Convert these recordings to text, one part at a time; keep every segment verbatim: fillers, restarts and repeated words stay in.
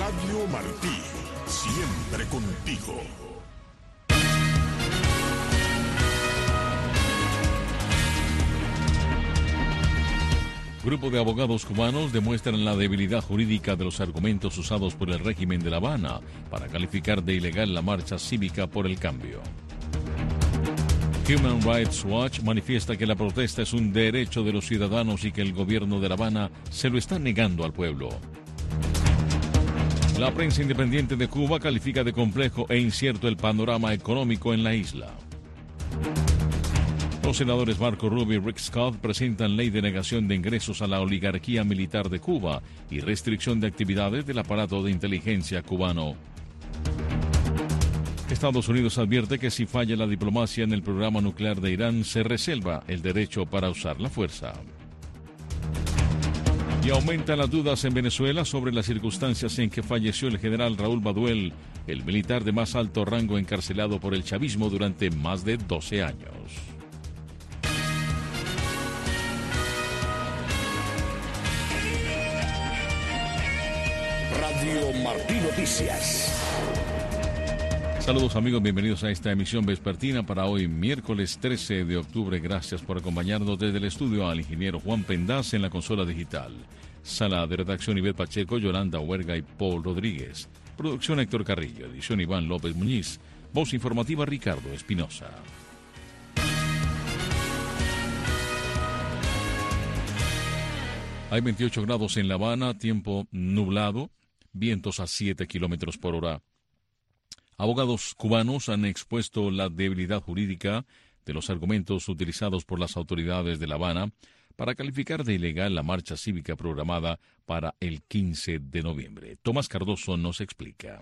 Radio Martí, siempre contigo. Grupo de abogados cubanos demuestran la debilidad jurídica de los argumentos usados por el régimen de La Habana para calificar de ilegal la marcha cívica por el cambio. Human Rights Watch manifiesta que la protesta es un derecho de los ciudadanos y que el gobierno de La Habana se lo está negando al pueblo. La prensa independiente de Cuba califica de complejo e incierto el panorama económico en la isla. Los senadores Marco Rubio y Rick Scott presentan ley de negación de ingresos a la oligarquía militar de Cuba y restricción de actividades del aparato de inteligencia cubano. Estados Unidos advierte que si falla la diplomacia en el programa nuclear de Irán, se reserva el derecho para usar la fuerza. Y aumentan las dudas en Venezuela sobre las circunstancias en que falleció el general Raúl Baduel, el militar de más alto rango encarcelado por el chavismo durante más de doce años. Radio Martí Noticias. Saludos amigos, bienvenidos a esta emisión vespertina para hoy, miércoles trece de octubre. Gracias por acompañarnos desde el estudio al ingeniero Juan Pendaz en la consola digital. Sala de redacción Ivette Pacheco, Yolanda Huerga y Paul Rodríguez. Producción Héctor Carrillo, edición Iván López Muñiz. Voz informativa Ricardo Espinosa. Hay veintiocho grados en La Habana, tiempo nublado, vientos a siete kilómetros por hora. Abogados cubanos han expuesto la debilidad jurídica de los argumentos utilizados por las autoridades de La Habana para calificar de ilegal la marcha cívica programada para el quince de noviembre. Tomás Cardoso nos explica.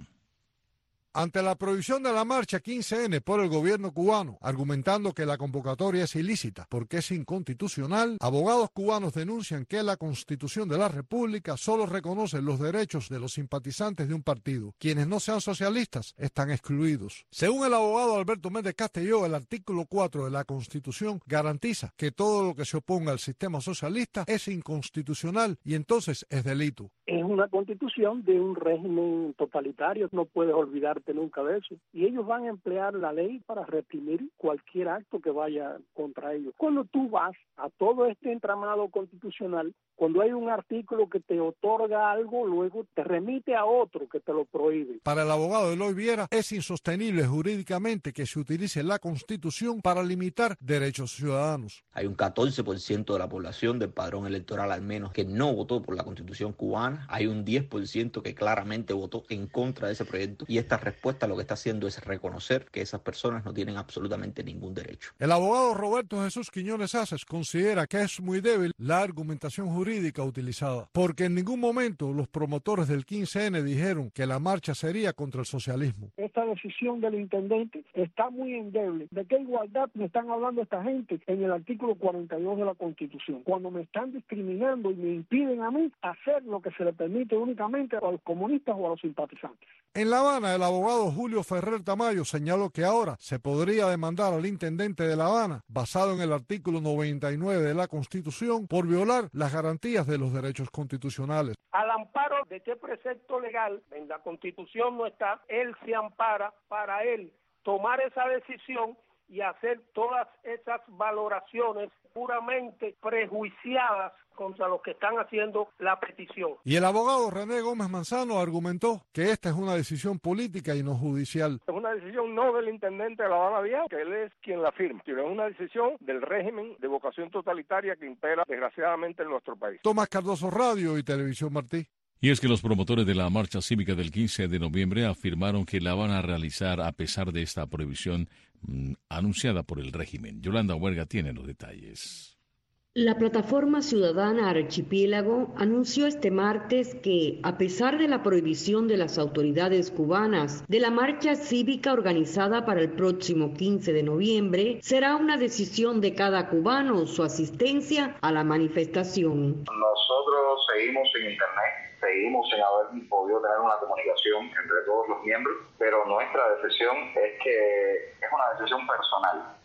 Ante la prohibición de la marcha quince ene por el gobierno cubano, argumentando que la convocatoria es ilícita porque es inconstitucional, abogados cubanos denuncian que la Constitución de la República solo reconoce los derechos de los simpatizantes de un partido. Quienes no sean socialistas están excluidos. Según el abogado Alberto Méndez Castelló, el artículo cuatro de la Constitución garantiza que todo lo que se oponga al sistema socialista es inconstitucional y entonces es delito. Es una constitución de un régimen totalitario, no puedes olvidarte nunca de eso. Y ellos van a emplear la ley para reprimir cualquier acto que vaya contra ellos. Cuando tú vas a todo este entramado constitucional, cuando hay un artículo que te otorga algo, luego te remite a otro que te lo prohíbe. Para el abogado Eloy Viera, es insostenible jurídicamente que se utilice la Constitución para limitar derechos ciudadanos. Hay un catorce por ciento de la población del padrón electoral al menos que no votó por la Constitución cubana. Hay un diez por ciento que claramente votó en contra de ese proyecto y esta respuesta lo que está haciendo es reconocer que esas personas no tienen absolutamente ningún derecho. El abogado Roberto Jesús Quiñones Aces considera que es muy débil la argumentación jurídica utilizada, porque en ningún momento los promotores del quince ene dijeron que la marcha sería contra el socialismo. Esta decisión del intendente está muy endeble. ¿De qué igualdad me están hablando esta gente en el artículo cuarenta y dos de la Constitución? Cuando me están discriminando y me impiden a mí hacer lo que se le permite únicamente a los comunistas o a los simpatizantes. En La Habana, el abogado Julio Ferrer Tamayo señaló que ahora se podría demandar al intendente de La Habana, basado en el artículo noventa y nueve de la Constitución, por violar las garantías de los derechos constitucionales. Al amparo de qué precepto legal en la Constitución no está, él se ampara para él tomar esa decisión y hacer todas esas valoraciones puramente prejuiciadas contra los que están haciendo la petición. Y el abogado René Gómez Manzano argumentó que esta es una decisión política y no judicial. Es una decisión no del intendente de La Habana Vieja, que él es quien la firma, sino es una decisión del régimen de vocación totalitaria que impera desgraciadamente en nuestro país. Tomás Cardoso, Radio y Televisión Martí. Y es que los promotores de la marcha cívica del quince de noviembre afirmaron que la van a realizar a pesar de esta prohibición mmm, anunciada por el régimen. Yolanda Huerga tiene los detalles. La plataforma ciudadana Archipiélago anunció este martes que, a pesar de la prohibición de las autoridades cubanas de la marcha cívica organizada para el próximo quince de noviembre, será una decisión de cada cubano su asistencia a la manifestación. Nosotros seguimos en internet, seguimos sin haber podido tener una comunicación entre todos los miembros, pero nuestra decisión es que es una decisión personal.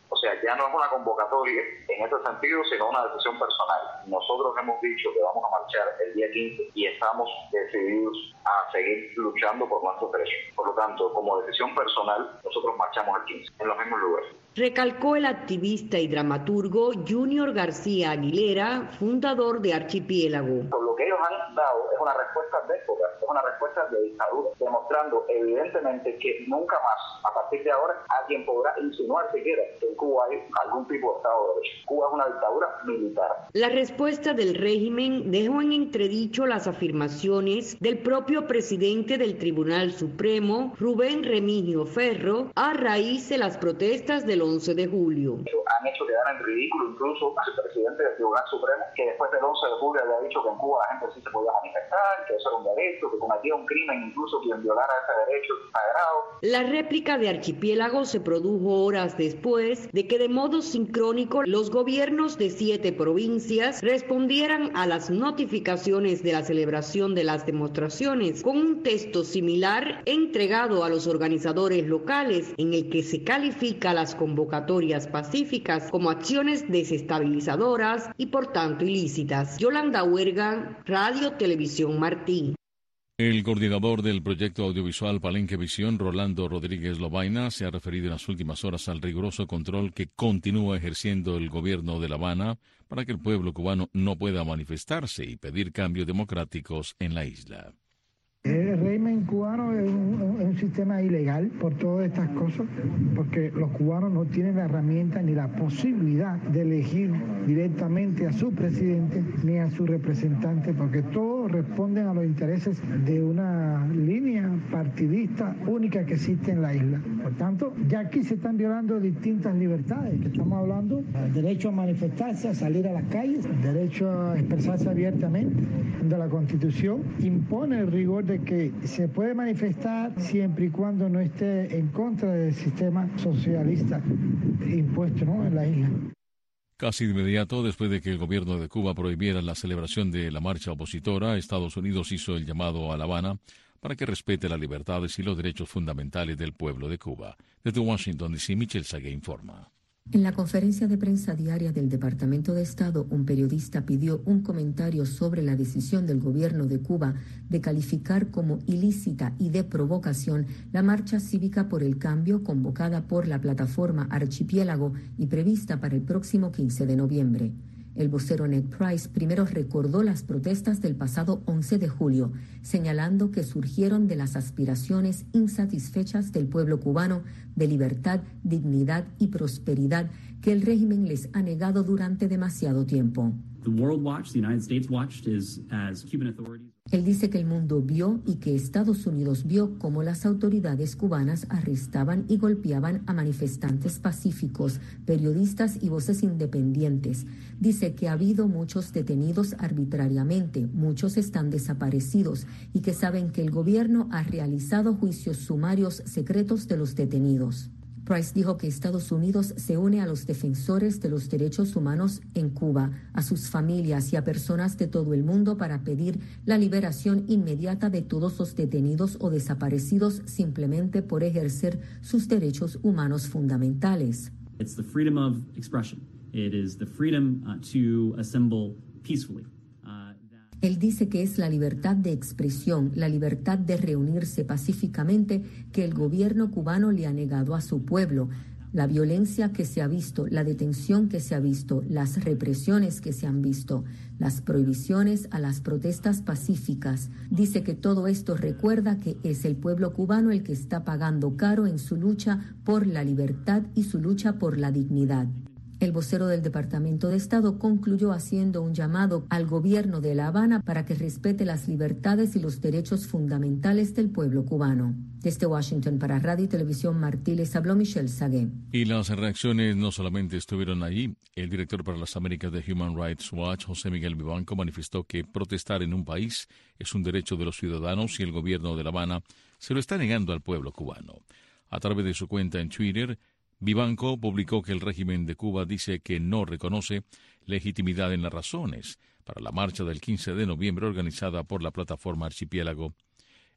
O sea, ya no es una convocatoria en este sentido, sino una decisión personal. Nosotros hemos dicho que vamos a marchar el día quince y estamos decididos a seguir luchando por nuestros derechos. Por lo tanto, como decisión personal, nosotros marchamos el quince en los mismos lugares. Recalcó el activista y dramaturgo Junior García Aguilera, fundador de Archipiélago. Lo que ellos han dado es una respuesta déspota, es una respuesta de dictadura, demostrando evidentemente que nunca más, a partir de ahora, alguien podrá insinuar siquiera que en Cuba hay algún tipo de Estado de Derecho. Cuba es una dictadura militar. La respuesta del régimen dejó en entredicho las afirmaciones del propio presidente del Tribunal Supremo, Rubén Remigio Ferro, a raíz de las protestas del once de julio. Han hecho quedar en ridículo incluso al presidente del Tribunal Supremo, que después del once de julio había dicho que en Cuba la gente sí se podía manifestar, que eso era un derecho, que cometía un crimen incluso quien violara ese derecho sagrado. La réplica de Archipiélago se produjo horas después de que de modo sincrónico los gobiernos de siete provincias respondieran a las notificaciones de la celebración de las demostraciones con un texto similar entregado a los organizadores locales en el que se califica las convocatorias pacíficas como acciones desestabilizadoras y por tanto ilícitas. Yolanda Huerga, Radio Televisión Martí. El coordinador del proyecto audiovisual Palenque Visión, Rolando Rodríguez Lobaina, se ha referido en las últimas horas al riguroso control que continúa ejerciendo el gobierno de La Habana para que el pueblo cubano no pueda manifestarse y pedir cambios democráticos en la isla. El régimen cubano es un, es un sistema ilegal por todas estas cosas, porque los cubanos no tienen la herramienta ni la posibilidad de elegir directamente a su presidente ni a su representante, porque todos responden a los intereses de una línea partidista única que existe en la isla. Por tanto, ya aquí se están violando distintas libertades, que estamos hablando del derecho a manifestarse, a salir a las calles, el derecho a expresarse abiertamente, donde la Constitución impone el rigor de que se puede manifestar siempre y cuando no esté en contra del sistema socialista impuesto, ¿no?, en la isla. Casi de inmediato, después de que el gobierno de Cuba prohibiera la celebración de la marcha opositora, Estados Unidos hizo el llamado a La Habana para que respete las libertades y los derechos fundamentales del pueblo de Cuba. Desde Washington, D C, Michelle Sagué informa. En la conferencia de prensa diaria del Departamento de Estado, un periodista pidió un comentario sobre la decisión del gobierno de Cuba de calificar como ilícita y de provocación la marcha cívica por el cambio convocada por la plataforma Archipiélago y prevista para el próximo quince de noviembre. El vocero Ned Price primero recordó las protestas del pasado once de julio, señalando que surgieron de las aspiraciones insatisfechas del pueblo cubano de libertad, dignidad y prosperidad que el régimen les ha negado durante demasiado tiempo. The World Watch, the United States Watch, is as Cuban authorities. Él dice que el mundo vio y que Estados Unidos vio cómo las autoridades cubanas arrestaban y golpeaban a manifestantes pacíficos, periodistas y voces independientes. Dice que ha habido muchos detenidos arbitrariamente, muchos están desaparecidos y que saben que el gobierno ha realizado juicios sumarios secretos de los detenidos. Price dijo que Estados Unidos se une a los defensores de los derechos humanos en Cuba, a sus familias y a personas de todo el mundo para pedir la liberación inmediata de todos los detenidos o desaparecidos simplemente por ejercer sus derechos humanos fundamentales. It's the freedom of expression. It is the freedom uh, to assemble peacefully. Él dice que es la libertad de expresión, la libertad de reunirse pacíficamente que el gobierno cubano le ha negado a su pueblo. La violencia que se ha visto, la detención que se ha visto, las represiones que se han visto, las prohibiciones a las protestas pacíficas. Dice que todo esto recuerda que es el pueblo cubano el que está pagando caro en su lucha por la libertad y su lucha por la dignidad. El vocero del Departamento de Estado concluyó haciendo un llamado al gobierno de La Habana para que respete las libertades y los derechos fundamentales del pueblo cubano. Desde Washington para Radio y Televisión Martí les habló Michelle Sagué. Y las reacciones no solamente estuvieron allí. El director para las Américas de Human Rights Watch, José Miguel Vivanco, manifestó que protestar en un país es un derecho de los ciudadanos y el gobierno de La Habana se lo está negando al pueblo cubano. A través de su cuenta en Twitter, Vivanco publicó que el régimen de Cuba dice que no reconoce legitimidad en las razones para la marcha del quince de noviembre organizada por la plataforma Archipiélago.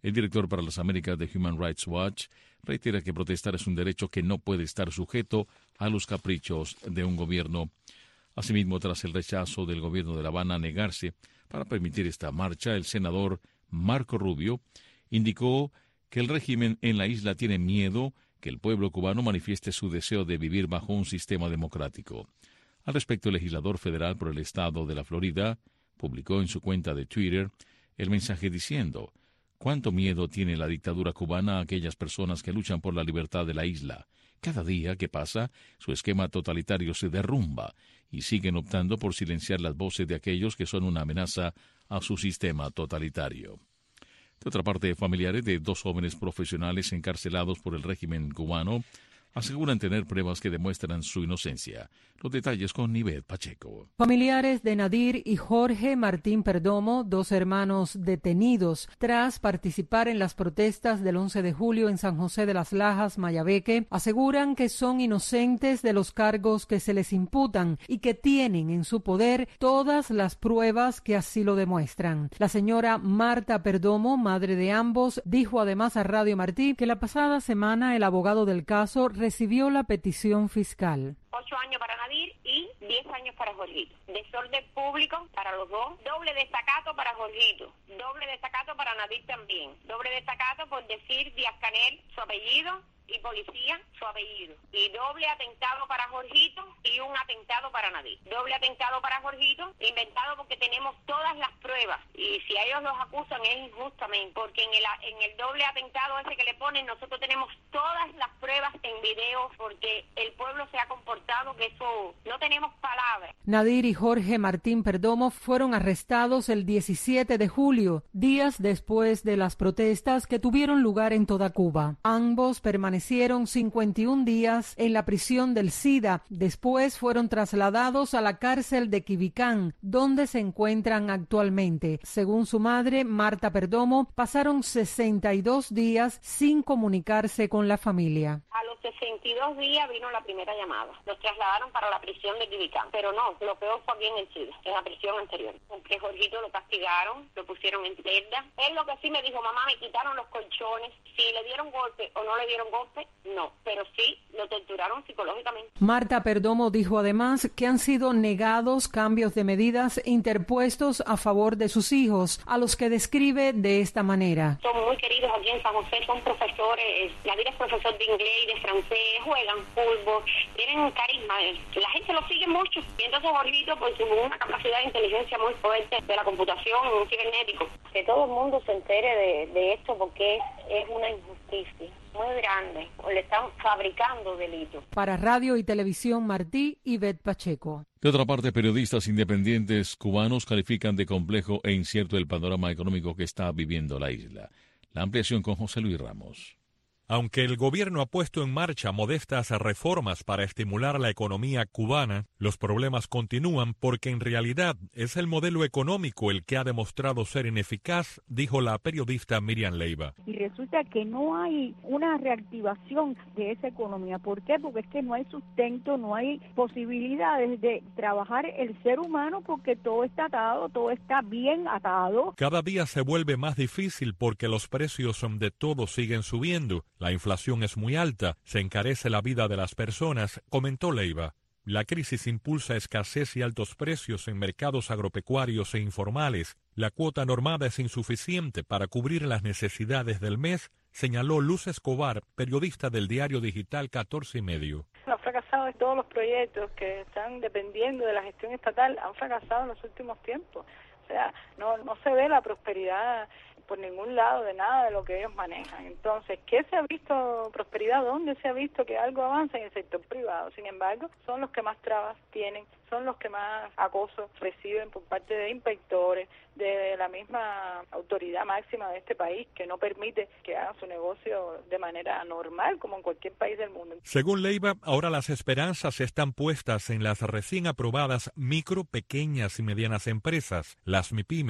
El director para las Américas de Human Rights Watch reitera que protestar es un derecho que no puede estar sujeto a los caprichos de un gobierno. Asimismo, tras el rechazo del gobierno de La Habana a negarse para permitir esta marcha, el senador Marco Rubio indicó que el régimen en la isla tiene miedo que el pueblo cubano manifieste su deseo de vivir bajo un sistema democrático. Al respecto, el legislador federal por el estado de la Florida publicó en su cuenta de Twitter el mensaje diciendo: «¿Cuánto miedo tiene la dictadura cubana a aquellas personas que luchan por la libertad de la isla? Cada día que pasa, su esquema totalitario se derrumba y siguen optando por silenciar las voces de aquellos que son una amenaza a su sistema totalitario». De otra parte, familiares de dos jóvenes profesionales encarcelados por el régimen cubano aseguran tener pruebas que demuestran su inocencia. Los detalles con Ivette Pacheco. Familiares de Nadir y Jorge Martín Perdomo, dos hermanos detenidos tras participar en las protestas del once de julio en San José de las Lajas, Mayabeque, aseguran que son inocentes de los cargos que se les imputan y que tienen en su poder todas las pruebas que así lo demuestran. La señora Marta Perdomo, madre de ambos, dijo además a Radio Martí que la pasada semana el abogado del caso recibió la petición fiscal. Ocho años para Nadir y diez años para Jorgito. Desorden público para los dos. Doble desacato para Jorgito. Doble desacato para Nadir también. Doble desacato por decir Díaz-Canel, su apellido, y policía, su apellido. Y doble atentado para Jorgito y un atentado para Nadir. Doble atentado para Jorgito, inventado porque tenemos todas las pruebas. Y si a ellos los acusan es injustamente, porque en el, en el doble atentado ese que le ponen, nosotros tenemos todas las pruebas en video, porque el pueblo se ha comportado que eso, no tenemos palabras. Nadir y Jorge Martín Perdomo fueron arrestados el diecisiete de julio, días después de las protestas que tuvieron lugar en toda Cuba. Ambos permanecieron cincuenta y un días en la prisión del SIDA. Después fueron trasladados a la cárcel de Quibicán, donde se encuentran actualmente. Según su madre, Marta Perdomo, pasaron sesenta y dos días sin comunicarse con la familia. A los sesenta y dos días vino la primera llamada. Los trasladaron para la prisión de Quibicán. Pero no, lo peor fue aquí en el SIDA, en la prisión anterior. Porque Jorgito lo castigaron, lo pusieron en celda. Él lo que sí me dijo: mamá, me quitaron los colchones. Si le dieron golpe o no le dieron golpe, no, pero sí lo torturaron psicológicamente. Marta Perdomo dijo además que han sido negados cambios de medidas interpuestos a favor de sus hijos, a los que describe de esta manera. Son muy queridos aquí en San José, son profesores, Nadir es profesor de inglés y de francés, juegan fútbol, tienen carisma, la gente lo sigue mucho. Y entonces Jorgito, pues tuvo una capacidad de inteligencia muy fuerte de la computación, un cibernético. Que todo el mundo se entere de, de esto, porque es, es una injusticia muy grande, o le están fabricando delitos. Para Radio y Televisión Martí, Ivette Pacheco. De otra parte, periodistas independientes cubanos califican de complejo e incierto el panorama económico que está viviendo la isla. La ampliación con José Luis Ramos. Aunque el gobierno ha puesto en marcha modestas reformas para estimular la economía cubana, los problemas continúan porque en realidad es el modelo económico el que ha demostrado ser ineficaz, dijo la periodista Miriam Leiva. Y resulta que no hay una reactivación de esa economía. ¿Por qué? Porque es que no hay sustento, no hay posibilidades de trabajar el ser humano, porque todo está atado, todo está bien atado. Cada día se vuelve más difícil porque los precios de todo siguen subiendo. La inflación es muy alta, se encarece la vida de las personas, comentó Leiva. La crisis impulsa escasez y altos precios en mercados agropecuarios e informales. La cuota normada es insuficiente para cubrir las necesidades del mes, señaló Luz Escobar, periodista del diario digital catorce y medio. Han fracasado en todos los proyectos que están dependiendo de la gestión estatal, han fracasado en los últimos tiempos. O sea, no, no se ve la prosperidad por ningún lado de nada de lo que ellos manejan. Entonces, ¿qué se ha visto prosperidad? ¿Dónde se ha visto que algo avanza? En el sector privado. Sin embargo, son los que más trabas tienen, son los que más acoso reciben por parte de inspectores, de la misma autoridad máxima de este país, que no permite que hagan su negocio de manera normal, como en cualquier país del mundo. Según Leiva, ahora las esperanzas están puestas en las recién aprobadas micro, pequeñas y medianas empresas, las MIPYMES,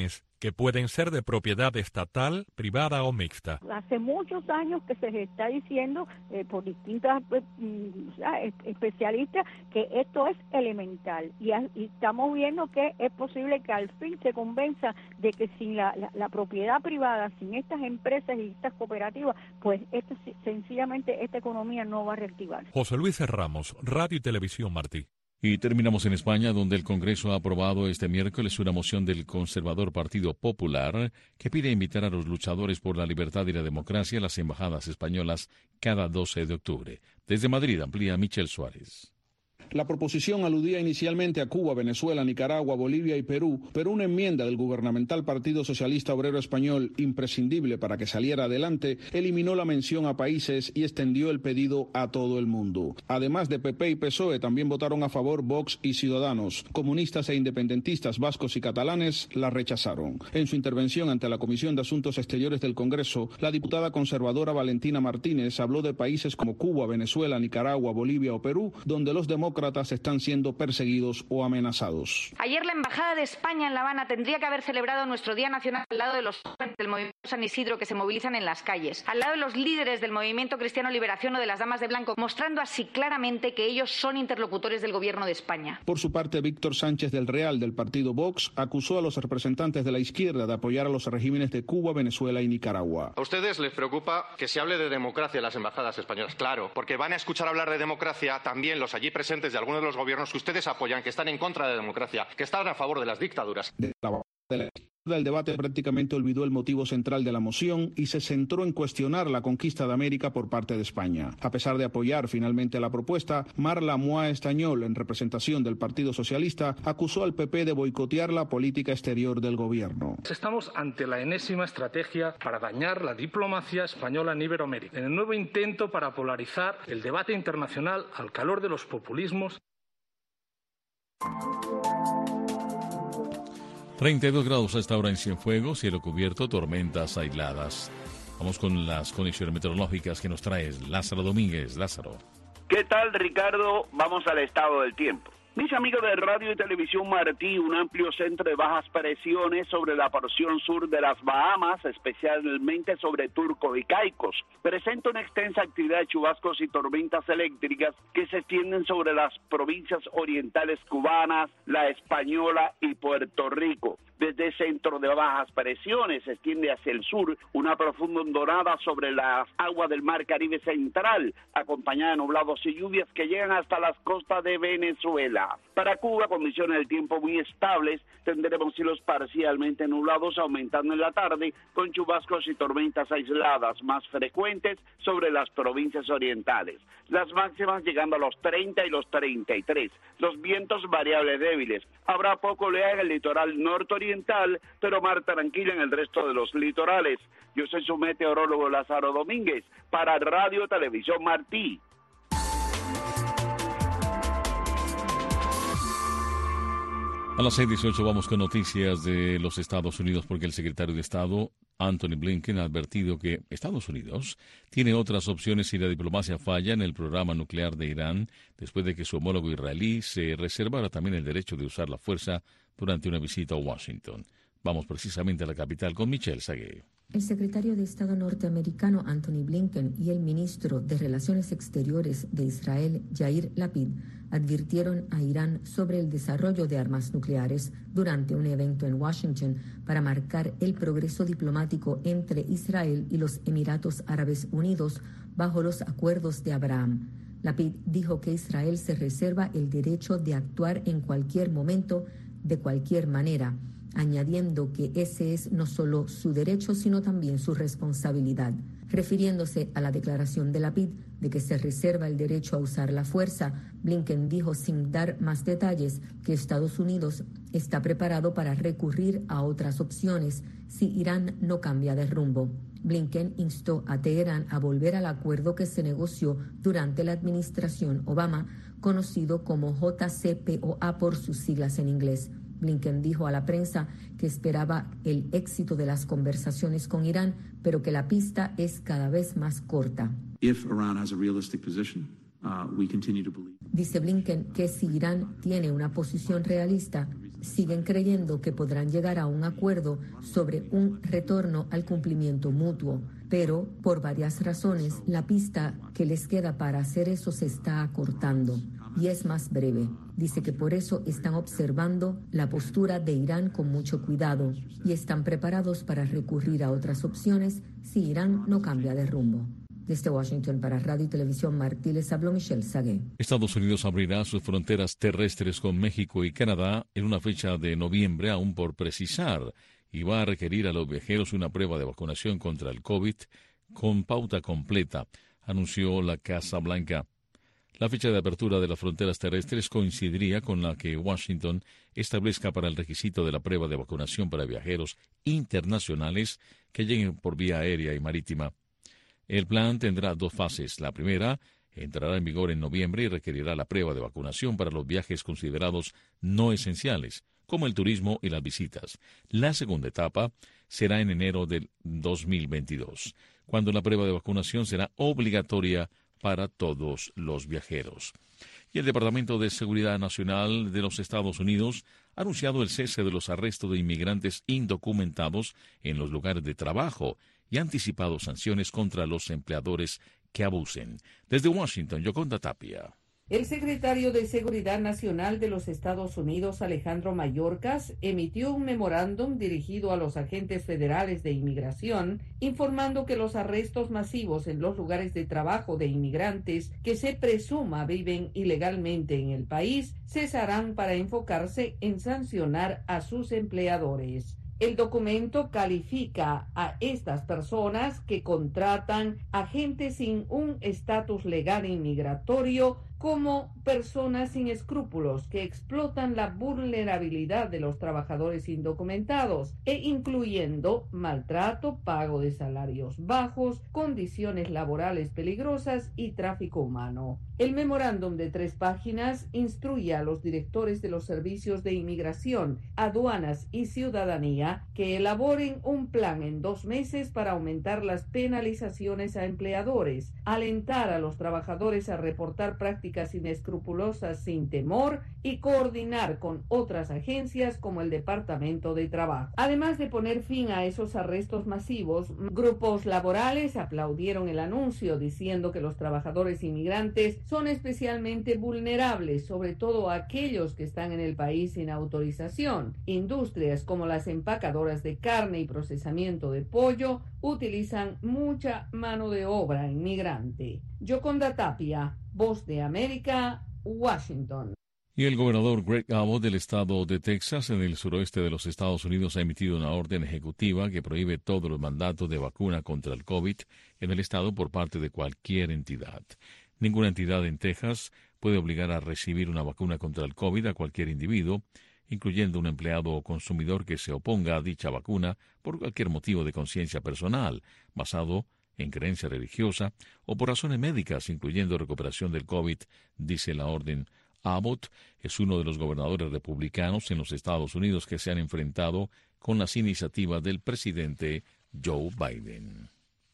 que pueden ser de propiedad estatal, privada o mixta. Hace muchos años que se está diciendo eh, por distintas eh, especialistas que esto es elemental y, a, y estamos viendo que es posible que al fin se convenza de que sin la, la, la propiedad privada, sin estas empresas y estas cooperativas, pues esto, sencillamente esta economía no va a reactivar. José Luis Ramos, Radio y Televisión Martí. Y terminamos en España, donde el Congreso ha aprobado este miércoles una moción del conservador Partido Popular que pide invitar a los luchadores por la libertad y la democracia a las embajadas españolas cada doce de octubre. Desde Madrid amplía Michel Suárez. La proposición aludía inicialmente a Cuba, Venezuela, Nicaragua, Bolivia y Perú, pero una enmienda del gubernamental Partido Socialista Obrero Español, imprescindible para que saliera adelante, eliminó la mención a países y extendió el pedido a todo el mundo. Además de P P y P S O E, también votaron a favor Vox y Ciudadanos. Comunistas e independentistas vascos y catalanes la rechazaron. En su intervención ante la Comisión de Asuntos Exteriores del Congreso, la diputada conservadora Valentina Martínez habló de países como Cuba, Venezuela, Nicaragua, Bolivia o Perú, donde los demócratas están siendo perseguidos o amenazados. Ayer la Embajada de España en La Habana tendría que haber celebrado nuestro Día Nacional al lado de los jóvenes del movimiento San Isidro que se movilizan en las calles, al lado de los líderes del movimiento Cristiano Liberación o de las Damas de Blanco, mostrando así claramente que ellos son interlocutores del gobierno de España. Por su parte, Víctor Sánchez del Real, del partido Vox, acusó a los representantes de la izquierda de apoyar a los regímenes de Cuba, Venezuela y Nicaragua. ¿A ustedes les preocupa que se hable de democracia en las embajadas españolas? Claro, porque van a escuchar hablar de democracia también los allí presentes de algunos de los gobiernos que ustedes apoyan, que están en contra de la democracia, que están a favor de las dictaduras. De la, de la... El debate prácticamente olvidó el motivo central de la moción y se centró en cuestionar la conquista de América por parte de España. A pesar de apoyar finalmente la propuesta, Marla Moa Estañol, en representación del Partido Socialista, acusó al P P de boicotear la política exterior del gobierno. Estamos ante la enésima estrategia para dañar la diplomacia española en Iberoamérica, en el nuevo intento para polarizar el debate internacional al calor de los populismos. treinta y dos grados a esta hora en Cienfuegos, cielo cubierto, tormentas aisladas. Vamos con las condiciones meteorológicas que nos trae Lázaro Domínguez. Lázaro. ¿Qué tal, Ricardo? Vamos al estado del tiempo. Mis amigos de Radio y Televisión Martí, un amplio centro de bajas presiones sobre la porción sur de las Bahamas, especialmente sobre Turcos y Caicos, presenta una extensa actividad de chubascos y tormentas eléctricas que se extienden sobre las provincias orientales cubanas, la Española y Puerto Rico. Desde el centro de bajas presiones se extiende hacia el sur una profunda hondonada sobre las aguas del Mar Caribe Central, acompañada de nublados y lluvias que llegan hasta las costas de Venezuela. Para Cuba, condiciones del tiempo muy estables, tendremos cielos parcialmente nublados aumentando en la tarde, con chubascos y tormentas aisladas más frecuentes sobre las provincias orientales. Las máximas llegando a los treinta y los treinta y tres. Los vientos variables débiles. Habrá poco oleaje en el litoral nororiental, pero mar tranquila en el resto de los litorales. Yo soy su meteorólogo Lázaro Domínguez para Radio Televisión Martí. A las seis dieciocho vamos con noticias de los Estados Unidos porque el secretario de Estado, Anthony Blinken, ha advertido que Estados Unidos tiene otras opciones si la diplomacia falla en el programa nuclear de Irán después de que su homólogo israelí se reservara también el derecho de usar la fuerza durante una visita a Washington. Vamos precisamente a la capital con Michelle Sagué. El secretario de Estado norteamericano Anthony Blinken y el ministro de Relaciones Exteriores de Israel, Yair Lapid, advirtieron a Irán sobre el desarrollo de armas nucleares durante un evento en Washington para marcar el progreso diplomático entre Israel y los Emiratos Árabes Unidos bajo los acuerdos de Abraham. Lapid dijo que Israel se reserva el derecho de actuar en cualquier momento, de cualquier manera, añadiendo que ese es no solo su derecho, sino también su responsabilidad. Refiriéndose a la declaración de Lapid de que se reserva el derecho a usar la fuerza, Blinken dijo sin dar más detalles que Estados Unidos está preparado para recurrir a otras opciones si Irán no cambia de rumbo. Blinken instó a Teherán a volver al acuerdo que se negoció durante la administración Obama, conocido como J C P O A por sus siglas en inglés. Blinken dijo a la prensa que esperaba el éxito de las conversaciones con Irán, pero que la pista es cada vez más corta. If Iran has a realistic position, uh, we continue to believe. Dice Blinken que si Irán tiene una posición realista, siguen creyendo que podrán llegar a un acuerdo sobre un retorno al cumplimiento mutuo, pero por varias razones la pista que les queda para hacer eso se está acortando y es más breve. Dice que por eso están observando la postura de Irán con mucho cuidado y están preparados para recurrir a otras opciones si Irán no cambia de rumbo. Desde Washington para Radio y Televisión Martí les habló Michelle Sagué. Estados Unidos abrirá sus fronteras terrestres con México y Canadá en una fecha de noviembre aún por precisar y va a requerir a los viajeros una prueba de vacunación contra el COVID con pauta completa, anunció la Casa Blanca. La fecha de apertura de las fronteras terrestres coincidiría con la que Washington establezca para el requisito de la prueba de vacunación para viajeros internacionales que lleguen por vía aérea y marítima. El plan tendrá dos fases. La primera entrará en vigor en noviembre y requerirá la prueba de vacunación para los viajes considerados no esenciales, como el turismo y las visitas. La segunda etapa será en enero del dos mil veintidós, cuando la prueba de vacunación será obligatoria para todos los viajeros. Y el Departamento de Seguridad Nacional de los Estados Unidos ha anunciado el cese de los arrestos de inmigrantes indocumentados en los lugares de trabajo y ha anticipado sanciones contra los empleadores que abusen. Desde Washington, Yoconda Tapia. El secretario de Seguridad Nacional de los Estados Unidos, Alejandro Mayorkas, emitió un memorándum dirigido a los agentes federales de inmigración, informando que los arrestos masivos en los lugares de trabajo de inmigrantes que se presuma viven ilegalmente en el país cesarán para enfocarse en sancionar a sus empleadores. El documento califica a estas personas que contratan agentes sin un estatus legal inmigratorio como personas sin escrúpulos que explotan la vulnerabilidad de los trabajadores indocumentados e incluyendo maltrato, pago de salarios bajos, condiciones laborales peligrosas y tráfico humano. El memorándum de tres páginas instruye a los directores de los servicios de inmigración, aduanas y ciudadanía que elaboren un plan en dos meses para aumentar las penalizaciones a empleadores, alentar a los trabajadores a reportar prácticas inescrupulosas sin temor y coordinar con otras agencias como el Departamento de Trabajo. Además de poner fin a esos arrestos masivos, grupos laborales aplaudieron el anuncio diciendo que los trabajadores inmigrantes son especialmente vulnerables, sobre todo aquellos que están en el país sin autorización. Industrias como las empacadoras de carne y procesamiento de pollo utilizan mucha mano de obra inmigrante. Yoconda Tapia, Voz de América, Washington. Y el gobernador Greg Abbott del estado de Texas, en el suroeste de los Estados Unidos, ha emitido una orden ejecutiva que prohíbe todos los mandatos de vacuna contra el COVID en el estado por parte de cualquier entidad. Ninguna entidad en Texas puede obligar a recibir una vacuna contra el COVID a cualquier individuo, incluyendo un empleado o consumidor que se oponga a dicha vacuna por cualquier motivo de conciencia personal, basado en creencia religiosa o por razones médicas, incluyendo recuperación del COVID, dice la orden. Abbott es uno de los gobernadores republicanos en los Estados Unidos que se han enfrentado con las iniciativas del presidente Joe Biden.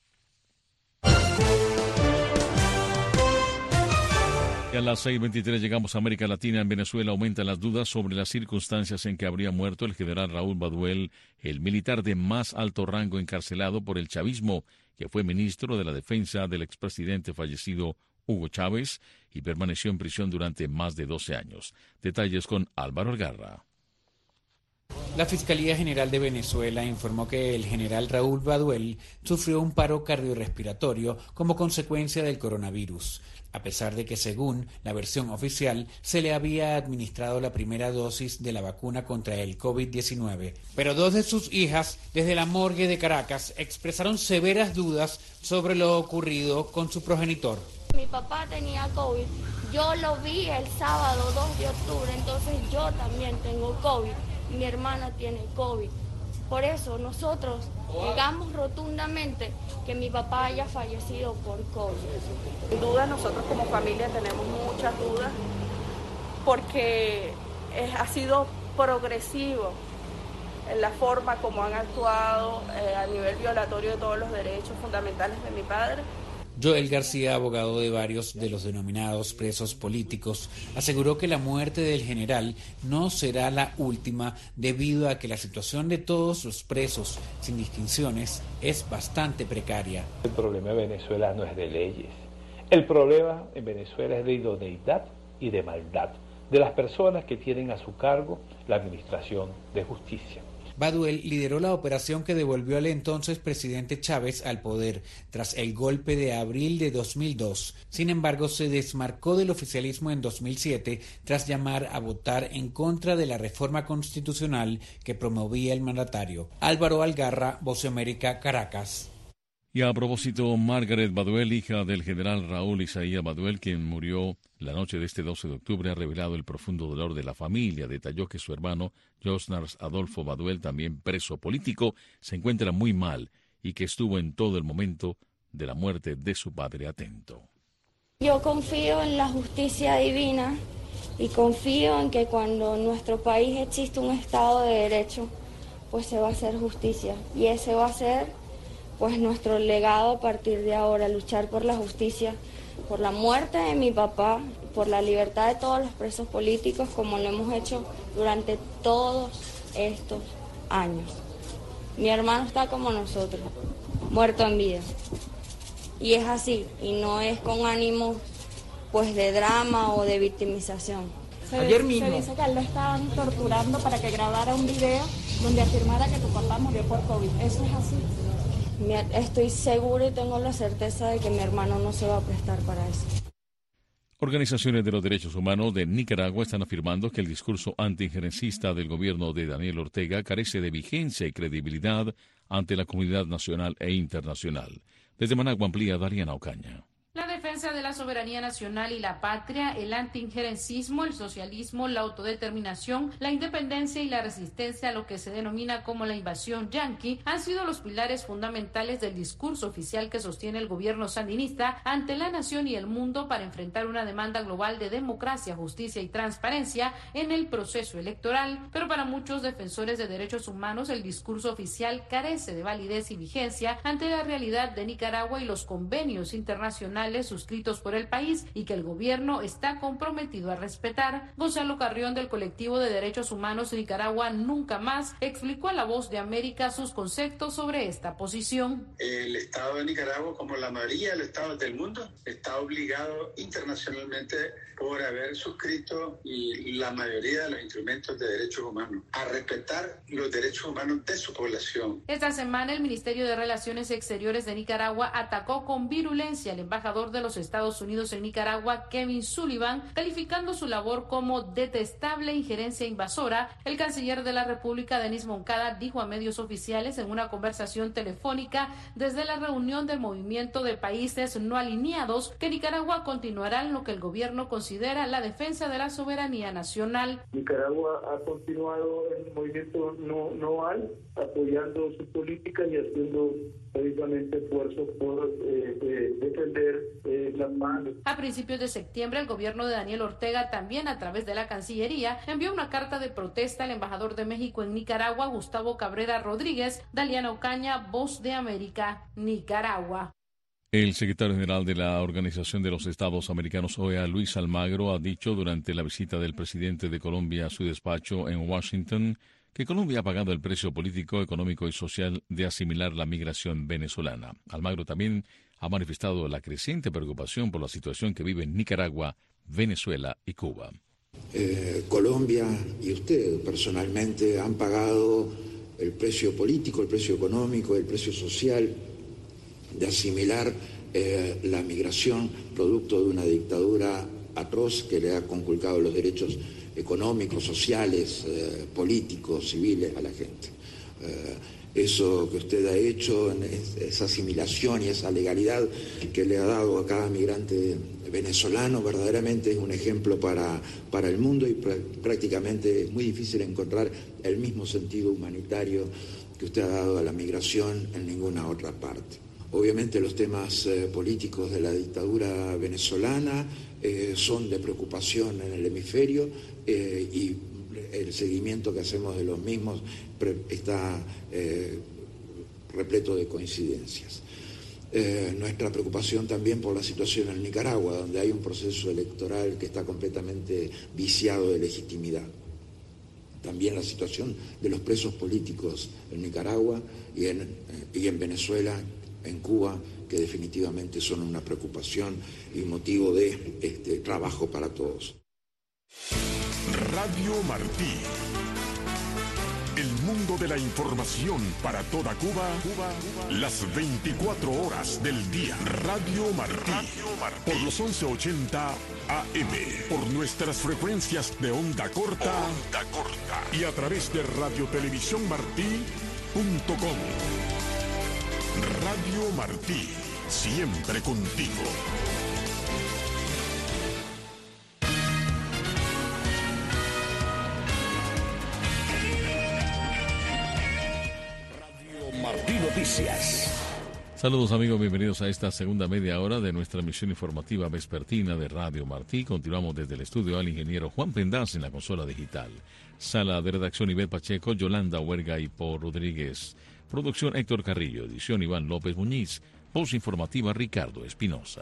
Y a las seis veintitrés llegamos a América Latina. En Venezuela aumentan las dudas sobre las circunstancias en que habría muerto el general Raúl Baduel, el militar de más alto rango encarcelado por el chavismo, que fue ministro de la Defensa del expresidente fallecido Hugo Chávez y permaneció en prisión durante más de doce años. Detalles con Álvaro Algarra. La Fiscalía General de Venezuela informó que el general Raúl Baduel sufrió un paro cardiorrespiratorio como consecuencia del coronavirus, a pesar de que, según la versión oficial, se le había administrado la primera dosis de la vacuna contra el COVID diecinueve. Pero dos de sus hijas, desde la morgue de Caracas, expresaron severas dudas sobre lo ocurrido con su progenitor. Mi papá tenía COVID, yo lo vi el sábado dos de octubre, entonces yo también tengo COVID. Mi hermana tiene COVID. Por eso nosotros negamos rotundamente que mi papá haya fallecido por COVID. Sin duda nosotros como familia tenemos muchas dudas porque es, ha sido progresivo en la forma como han actuado eh, a nivel violatorio de todos los derechos fundamentales de mi padre. Joel García, abogado de varios de los denominados presos políticos, aseguró que la muerte del general no será la última debido a que la situación de todos los presos, sin distinciones, es bastante precaria. El problema de Venezuela no es de leyes. El problema en Venezuela es de idoneidad y de maldad de las personas que tienen a su cargo la administración de justicia. Baduel lideró la operación que devolvió al entonces presidente Chávez al poder tras el golpe de abril de dos mil dos. Sin embargo, se desmarcó del oficialismo en dos mil siete tras llamar a votar en contra de la reforma constitucional que promovía el mandatario. Álvaro Algarra, Voz de América, Caracas. Y a propósito, Margaret Baduel, hija del general Raúl Isaías Baduel, quien murió la noche de este doce de octubre, ha revelado el profundo dolor de la familia. Detalló que su hermano, Josnars Adolfo Baduel, también preso político, se encuentra muy mal y que estuvo en todo el momento de la muerte de su padre atento. Yo confío en la justicia divina y confío en que cuando en nuestro país existe un Estado de Derecho, pues se va a hacer justicia. Y ese va a ser pues nuestro legado a partir de ahora, luchar por la justicia, por la muerte de mi papá, por la libertad de todos los presos políticos, como lo hemos hecho durante todos estos años. Mi hermano está como nosotros, muerto en vida. Y es así, y no es con ánimo pues de drama o de victimización. Se, Ayer mismo. Se dice que él lo estaban torturando para que grabara un video donde afirmara que tu papá murió por COVID. ¿Eso es así? Estoy segura y tengo la certeza de que mi hermano no se va a prestar para eso. Organizaciones de los derechos humanos de Nicaragua están afirmando que el discurso antiinjerencista del gobierno de Daniel Ortega carece de vigencia y credibilidad ante la comunidad nacional e internacional. Desde Managua amplía Dariana Ocaña. La defensa de la soberanía nacional y la patria, el antiinjerencismo, el socialismo, la autodeterminación, la independencia y la resistencia a lo que se denomina como la invasión yanqui han sido los pilares fundamentales del discurso oficial que sostiene el gobierno sandinista ante la nación y el mundo para enfrentar una demanda global de democracia, justicia y transparencia en el proceso electoral. Pero para muchos defensores de derechos humanos, el discurso oficial carece de validez y vigencia ante la realidad de Nicaragua y los convenios internacionales suscritos por el país y que el gobierno está comprometido a respetar. Gonzalo Carrión, del colectivo de derechos humanos Nicaragua Nunca Más, explicó a La Voz de América sus conceptos sobre esta posición. El Estado de Nicaragua, como la mayoría de los estados del mundo, está obligado internacionalmente por haber suscrito y la mayoría de los instrumentos de derechos humanos a respetar los derechos humanos de su población. Esta semana el Ministerio de Relaciones Exteriores de Nicaragua atacó con virulencia al embajador de los Estados Unidos en Nicaragua, Kevin Sullivan, calificando su labor como detestable injerencia invasora. El canciller de la República, Denis Moncada, dijo a medios oficiales en una conversación telefónica desde la reunión del Movimiento de Países No Alineados que Nicaragua continuará en lo que el gobierno considera la defensa de la soberanía nacional. Nicaragua ha continuado en el movimiento no, no al, apoyando su política y haciendo precisamente esfuerzos por eh, eh, defender eh, las manos. A principios de septiembre, el gobierno de Daniel Ortega también a través de la Cancillería envió una carta de protesta al embajador de México en Nicaragua, Gustavo Cabrera Rodríguez. Daliana Ocaña, Voz de América, Nicaragua. El secretario general de la Organización de los Estados Americanos, O E A, Luis Almagro, ha dicho durante la visita del presidente de Colombia a su despacho en Washington que Colombia ha pagado el precio político, económico y social de asimilar la migración venezolana. Almagro también ha manifestado la creciente preocupación por la situación que viven Nicaragua, Venezuela y Cuba. Eh, Colombia y usted personalmente han pagado el precio político, el precio económico, el precio social de asimilar eh, la migración producto de una dictadura atroz que le ha conculcado los derechos económicos, sociales, eh, políticos, civiles a la gente. Eh, eso que usted ha hecho, esa asimilación y esa legalidad que le ha dado a cada migrante venezolano, verdaderamente es un ejemplo para, para el mundo y pr- prácticamente es muy difícil encontrar el mismo sentido humanitario que usted ha dado a la migración en ninguna otra parte. Obviamente los temas eh, políticos de la dictadura venezolana eh, son de preocupación en el hemisferio eh, y el seguimiento que hacemos de los mismos pre- está eh, repleto de coincidencias. eh, nuestra preocupación también por la situación en Nicaragua, donde hay un proceso electoral que está completamente viciado de legitimidad. También la situación de los presos políticos en Nicaragua y en, eh, y en Venezuela, en Cuba, que definitivamente son una preocupación y motivo de este, trabajo para todos. Radio Martí. El mundo de la información para toda Cuba, Cuba, Cuba, las veinticuatro horas del día. Radio Martí, Radio Martí. Por los once ochenta A M, por nuestras frecuencias de onda corta, onda corta y a través de radio televisión martí punto com. Radio Martí, siempre contigo. Martí Noticias. Saludos amigos, bienvenidos a esta segunda media hora de nuestra emisión informativa vespertina de Radio Martí. Continuamos desde el estudio al ingeniero Juan Pendaz en la consola digital. Sala de redacción Ivette Pacheco, Yolanda Huerga y Paul Rodríguez. Producción Héctor Carrillo, edición Iván López Muñiz, voz informativa Ricardo Espinosa.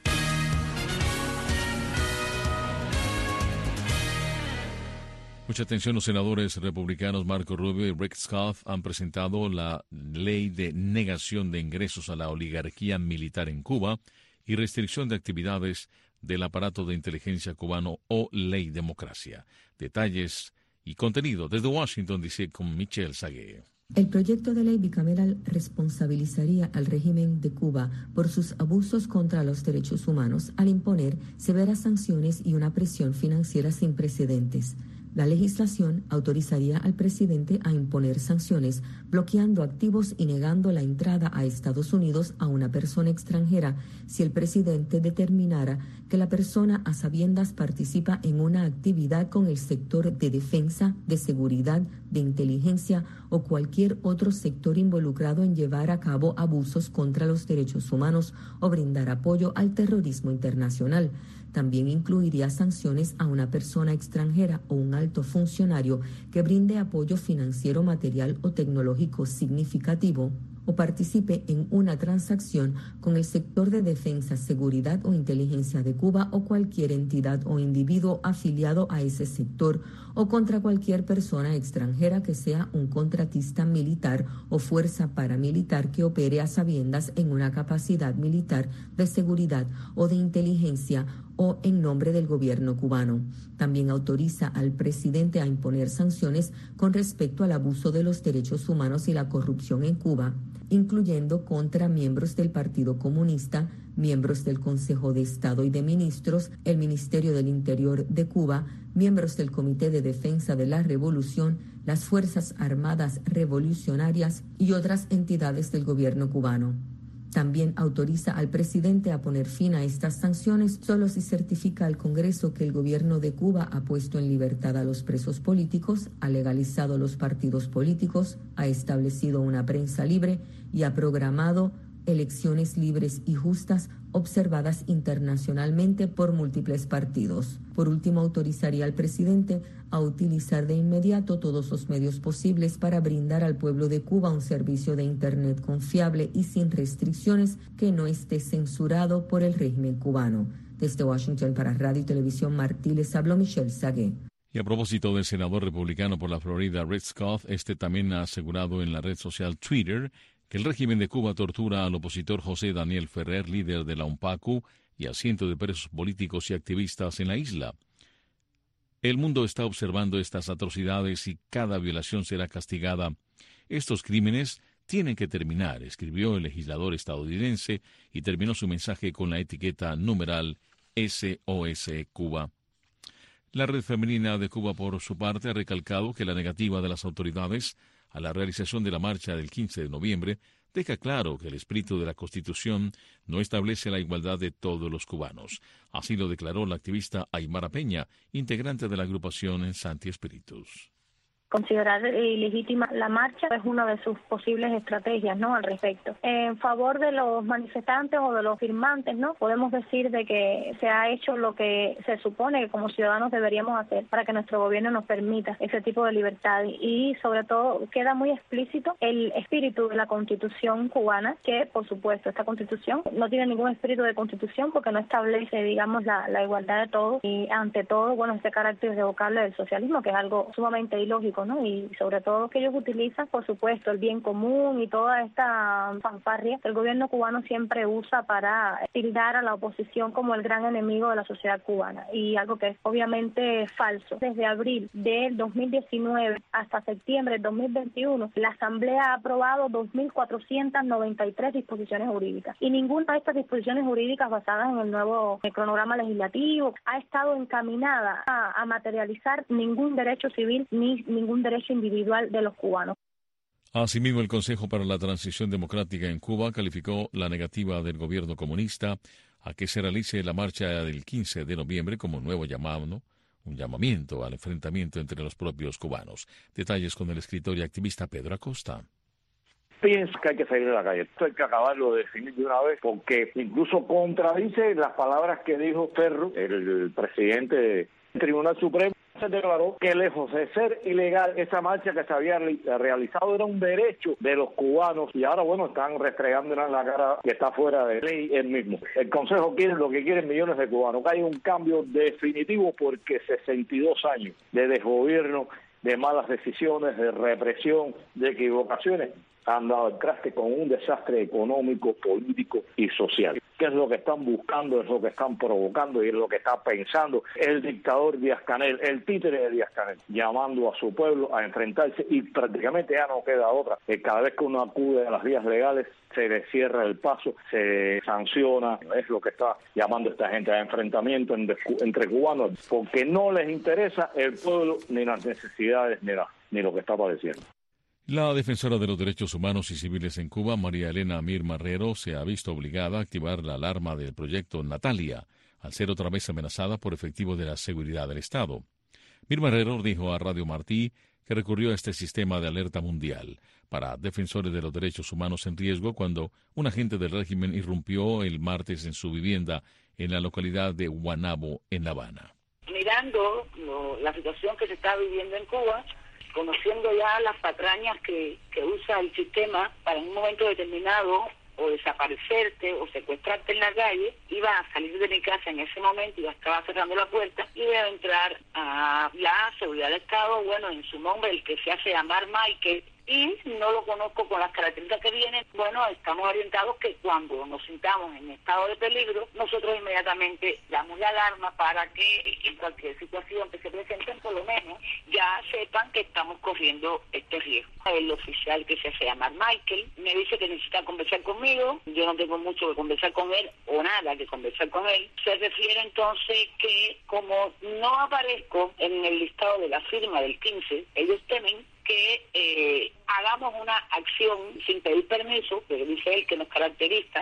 Mucha atención, los senadores republicanos Marco Rubio y Rick Scott han presentado la ley de negación de ingresos a la oligarquía militar en Cuba y restricción de actividades del aparato de inteligencia cubano o Ley Democracia. Detalles y contenido desde Washington D C con Michelle Sagué. El proyecto de ley bicameral responsabilizaría al régimen de Cuba por sus abusos contra los derechos humanos al imponer severas sanciones y una presión financiera sin precedentes. La legislación autorizaría al presidente a imponer sanciones, bloqueando activos y negando la entrada a Estados Unidos a una persona extranjera si el presidente determinara que la persona a sabiendas participa en una actividad con el sector de defensa, de seguridad, de inteligencia o cualquier otro sector involucrado en llevar a cabo abusos contra los derechos humanos o brindar apoyo al terrorismo internacional. También incluiría sanciones a una persona extranjera o un alto funcionario que brinde apoyo financiero, material o tecnológico significativo o participe en una transacción con el sector de defensa, seguridad o inteligencia de Cuba o cualquier entidad o individuo afiliado a ese sector o contra cualquier persona extranjera que sea un contratista militar o fuerza paramilitar que opere a sabiendas en una capacidad militar, de seguridad o de inteligencia o en nombre del gobierno cubano. También autoriza al presidente a imponer sanciones con respecto al abuso de los derechos humanos y la corrupción en Cuba, incluyendo contra miembros del Partido Comunista, miembros del Consejo de Estado y de Ministros, el Ministerio del Interior de Cuba, miembros del Comité de Defensa de la Revolución, las Fuerzas Armadas Revolucionarias y otras entidades del gobierno cubano. También autoriza al presidente a poner fin a estas sanciones solo si certifica al Congreso que el gobierno de Cuba ha puesto en libertad a los presos políticos, ha legalizado los partidos políticos, ha establecido una prensa libre y ha programado elecciones libres y justas observadas internacionalmente por múltiples partidos. Por último, autorizaría al presidente a utilizar de inmediato todos los medios posibles para brindar al pueblo de Cuba un servicio de Internet confiable y sin restricciones que no esté censurado por el régimen cubano. Desde Washington para Radio y Televisión Martí les habló Michelle Sagué. Y a propósito del senador republicano por la Florida, Rick Scott, este también ha asegurado en la red social Twitter que el régimen de Cuba tortura al opositor José Daniel Ferrer, líder de la UNPACU, y a cientos de presos políticos y activistas en la isla. El mundo está observando estas atrocidades y cada violación será castigada. Estos crímenes tienen que terminar, escribió el legislador estadounidense y terminó su mensaje con la etiqueta numeral S O S Cuba. La Red Femenina de Cuba, por su parte, ha recalcado que la negativa de las autoridades a la realización de la marcha del quince de noviembre deja claro que el espíritu de la Constitución no establece la igualdad de todos los cubanos. Así lo declaró la activista Aymara Peña, integrante de la agrupación Santi Espíritus. Considerar ilegítima la marcha es una de sus posibles estrategias, ¿no?, al respecto. En favor de los manifestantes o de los firmantes, ¿no?, podemos decir de que se ha hecho lo que se supone que como ciudadanos deberíamos hacer para que nuestro gobierno nos permita ese tipo de libertad. Y sobre todo queda muy explícito el espíritu de la Constitución cubana, que por supuesto esta Constitución no tiene ningún espíritu de Constitución porque no establece, digamos, la, la igualdad de todos y ante todo, bueno, este carácter irrevocable del socialismo, que es algo sumamente ilógico, ¿no? Y sobre todo que ellos utilizan, por supuesto, el bien común y toda esta fanfarria que el gobierno cubano siempre usa para tildar a la oposición como el gran enemigo de la sociedad cubana, y algo que es obviamente falso. Desde abril del dos mil diecinueve hasta septiembre del dos mil veintiuno, la Asamblea ha aprobado dos mil cuatrocientas noventa y tres disposiciones jurídicas, y ninguna de estas disposiciones jurídicas basadas en el nuevo cronograma legislativo ha estado encaminada a, a materializar ningún derecho civil ni ningún derecho individual de los cubanos. Asimismo, el Consejo para la Transición Democrática en Cuba calificó la negativa del gobierno comunista a que se realice la marcha del quince de noviembre como nuevo llamado, un llamamiento al enfrentamiento entre los propios cubanos. Detalles con el escritor y activista Pedro Acosta. Pienso que hay que salir a la calle. Esto hay que acabarlo de definir de una vez, porque incluso contradice las palabras que dijo Ferro, el presidente del Tribunal Supremo. Se declaró que lejos de ser ilegal esa marcha que se había realizado era un derecho de los cubanos, y ahora bueno están restregándonos en la cara que está fuera de ley él mismo. El Consejo quiere lo que quieren millones de cubanos, que haya un cambio definitivo, porque sesenta y dos años de desgobierno, de malas decisiones, de represión, de equivocaciones han dado el traste con un desastre económico, político y social. ¿Qué es lo que están buscando? Es lo que están provocando y es lo que está pensando el dictador Díaz-Canel, el títere de Díaz-Canel, llamando a su pueblo a enfrentarse, y prácticamente ya no queda otra. Cada vez que uno acude a las vías legales se le cierra el paso, se sanciona. Es lo que está llamando esta gente a enfrentamiento entre cubanos, porque no les interesa el pueblo, ni las necesidades, ni, la, ni lo que está padeciendo. La defensora de los derechos humanos y civiles en Cuba, María Elena Mir Marrero, se ha visto obligada a activar la alarma del proyecto Natalia, al ser otra vez amenazada por efectivos de la seguridad del Estado. Mir Marrero dijo a Radio Martí que recurrió a este sistema de alerta mundial para defensores de los derechos humanos en riesgo cuando un agente del régimen irrumpió el martes en su vivienda en la localidad de Guanabo, en La Habana. Mirando lo, la situación que se está viviendo en Cuba, conociendo ya las patrañas que, que usa el sistema para en un momento determinado o desaparecerte o secuestrarte en la calle, iba a salir de mi casa en ese momento, y estaba cerrando la puerta, y iba a entrar a la seguridad del Estado, bueno, en su nombre, el que se hace llamar Michael, y no lo conozco con las características que vienen. Bueno, estamos orientados que cuando nos sintamos en estado de peligro, nosotros inmediatamente damos la alarma para que en cualquier situación que se presenten, por lo menos ya sepan que estamos corriendo este riesgo. El oficial que se hace llamar Michael me dice que necesita conversar conmigo. Yo no tengo mucho que conversar con él o nada que conversar con él. Se refiere entonces que como no aparezco en el listado de la firma del quince, ellos temen que eh, hagamos una acción sin pedir permiso, pero dice él que nos caracteriza,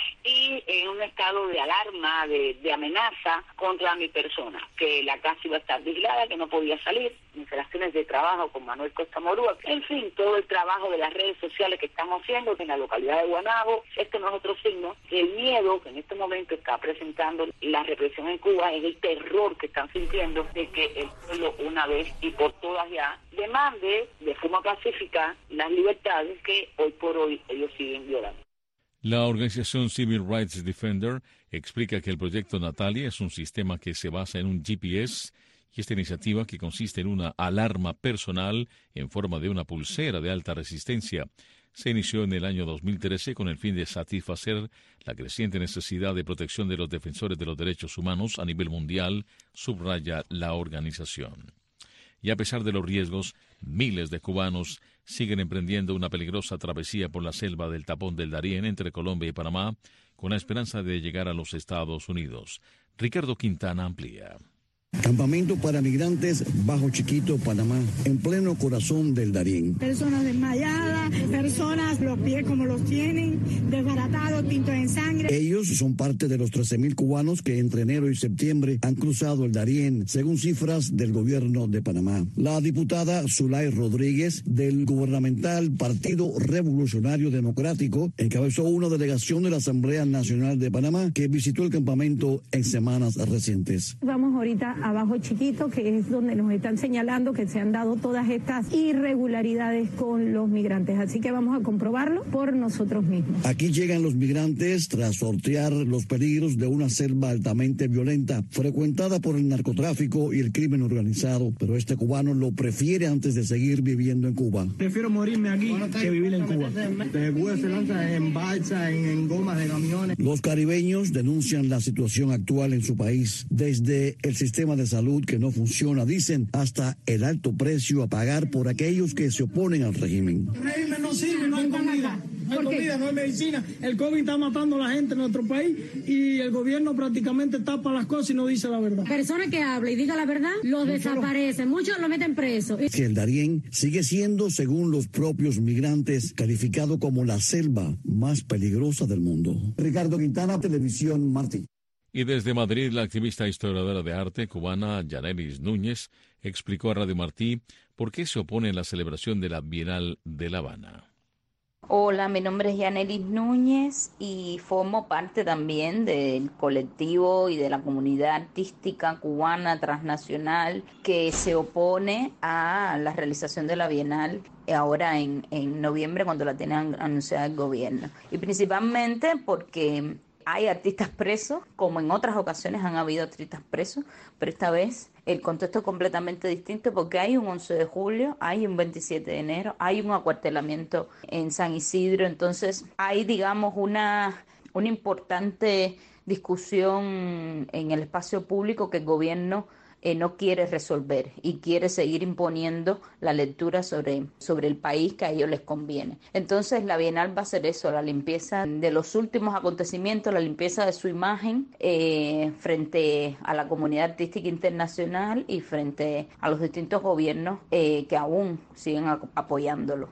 y en un estado de alarma, de, de amenaza contra mi persona, que la casa iba a estar vigilada, que no podía salir, instalaciones de trabajo con Manuel Costa Morúa, en fin, todo el trabajo de las redes sociales que estamos haciendo en la localidad de Guanabo. Este no es otro signo. El miedo que en este momento está presentando la represión en Cuba es el terror que están sintiendo de que el pueblo una vez y por todas ya demande de forma pacífica las libertades que hoy por hoy ellos siguen violando. La organización Civil Rights Defender explica que el proyecto Natalia es un sistema que se basa en un G P S, y esta iniciativa, que consiste en una alarma personal en forma de una pulsera de alta resistencia, se inició en el año dos mil trece con el fin de satisfacer la creciente necesidad de protección de los defensores de los derechos humanos a nivel mundial, subraya la organización. Y a pesar de los riesgos, miles de cubanos siguen emprendiendo una peligrosa travesía por la selva del Tapón del Darién entre Colombia y Panamá, con la esperanza de llegar a los Estados Unidos. Ricardo Quintana amplía. Campamento para migrantes Bajo Chiquito, Panamá, en pleno corazón del Darién. Personas desmayadas, personas los pies como los tienen, desbaratados, tintos en sangre. Ellos son parte de los trece mil cubanos que entre enero y septiembre han cruzado el Darién, según cifras del gobierno de Panamá. La diputada Zulay Rodríguez, del gubernamental Partido Revolucionario Democrático, encabezó una delegación de la Asamblea Nacional de Panamá que visitó el campamento en semanas recientes. Vamos ahorita a Bajo Chiquito, que es donde nos están señalando que se han dado todas estas irregularidades con los migrantes. Así que vamos a comprobarlo por nosotros mismos. Aquí llegan los migrantes tras sortear los peligros de una selva altamente violenta, frecuentada por el narcotráfico y el crimen organizado. Pero este cubano lo prefiere antes de seguir viviendo en Cuba. Prefiero morirme aquí que vivir en Cuba. Desde Cuba se lanza en balsa, en, en gomas de camiones. Los caribeños denuncian la situación actual en su país, desde el sistema de salud que no funciona, dicen, hasta el alto precio a pagar por aquellos que se oponen al régimen. El régimen no sirve, no hay comida, no hay comida, no hay medicina. El COVID está matando a la gente en nuestro país y el gobierno prácticamente tapa las cosas y no dice la verdad. Persona que habla y diga la verdad, los desaparecen, muchos lo meten preso. Que el Darién sigue siendo, según los propios migrantes, calificado como la selva más peligrosa del mundo. Ricardo Quintana, Televisión Martí. Y desde Madrid, la activista historiadora de arte cubana Yanelis Núñez explicó a Radio Martí por qué se opone a la celebración de la Bienal de La Habana. Hola, mi nombre es Yanelis Núñez y formo parte también del colectivo y de la comunidad artística cubana transnacional que se opone a la realización de la Bienal ahora en, en noviembre, cuando la tiene anunciada el gobierno. Y principalmente porque hay artistas presos, como en otras ocasiones han habido artistas presos, pero esta vez el contexto es completamente distinto porque hay un once de julio, hay un veintisiete de enero, hay un acuartelamiento en San Isidro, entonces hay, digamos, una, una importante discusión en el espacio público que el gobierno Eh, no quiere resolver y quiere seguir imponiendo la lectura sobre, sobre el país que a ellos les conviene. Entonces la Bienal va a ser eso, la limpieza de los últimos acontecimientos, la limpieza de su imagen eh, frente a la comunidad artística internacional y frente a los distintos gobiernos eh, que aún siguen a- apoyándolo.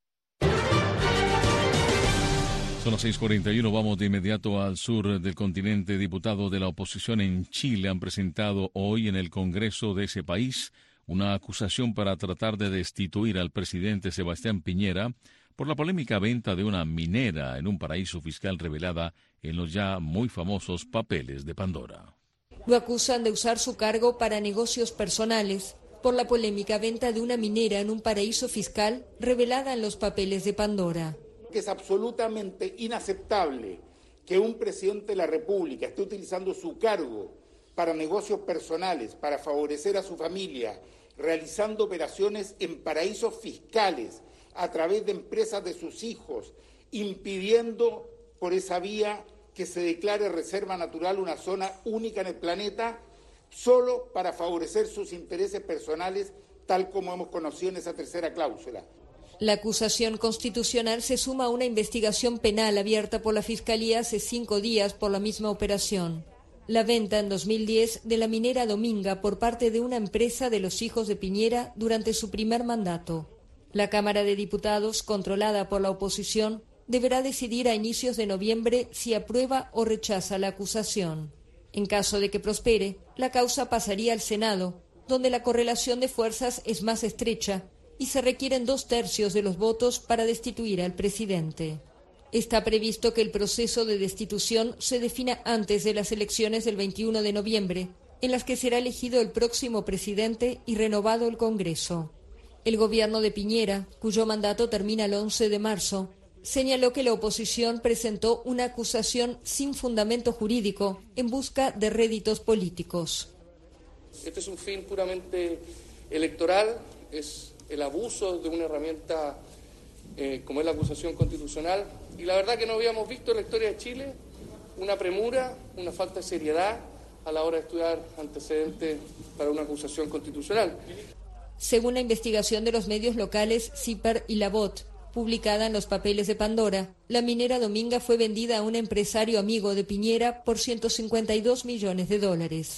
Son las seis cuarenta y uno, vamos de inmediato al sur del continente. Diputados de la oposición en Chile han presentado hoy en el Congreso de ese país una acusación para tratar de destituir al presidente Sebastián Piñera por la polémica venta de una minera en un paraíso fiscal revelada en los ya muy famosos papeles de Pandora. Lo acusan de usar su cargo para negocios personales por la polémica venta de una minera en un paraíso fiscal revelada en los papeles de Pandora. Que es absolutamente inaceptable que un presidente de la República esté utilizando su cargo para negocios personales, para favorecer a su familia, realizando operaciones en paraísos fiscales a través de empresas de sus hijos, impidiendo por esa vía que se declare reserva natural una zona única en el planeta, solo para favorecer sus intereses personales, tal como hemos conocido en esa tercera cláusula. La acusación constitucional se suma a una investigación penal abierta por la Fiscalía hace cinco días por la misma operación. La venta en dos mil diez de la minera Dominga por parte de una empresa de los hijos de Piñera durante su primer mandato. La Cámara de Diputados, controlada por la oposición, deberá decidir a inicios de noviembre si aprueba o rechaza la acusación. En caso de que prospere, la causa pasaría al Senado, donde la correlación de fuerzas es más estrecha y se requieren dos tercios de los votos para destituir al presidente. Está previsto que el proceso de destitución se defina antes de las elecciones del veintiuno de noviembre, en las que será elegido el próximo presidente y renovado el Congreso. El gobierno de Piñera, cuyo mandato termina el once de marzo, señaló que la oposición presentó una acusación sin fundamento jurídico en busca de réditos políticos. Este es un fin puramente electoral, es el abuso de una herramienta eh, como es la acusación constitucional, y la verdad que no habíamos visto en la historia de Chile una premura, una falta de seriedad a la hora de estudiar antecedentes para una acusación constitucional. Según la investigación de los medios locales CIPER y La Voz, publicada en los papeles de Pandora, la minera Dominga fue vendida a un empresario amigo de Piñera por ciento cincuenta y dos millones de dólares.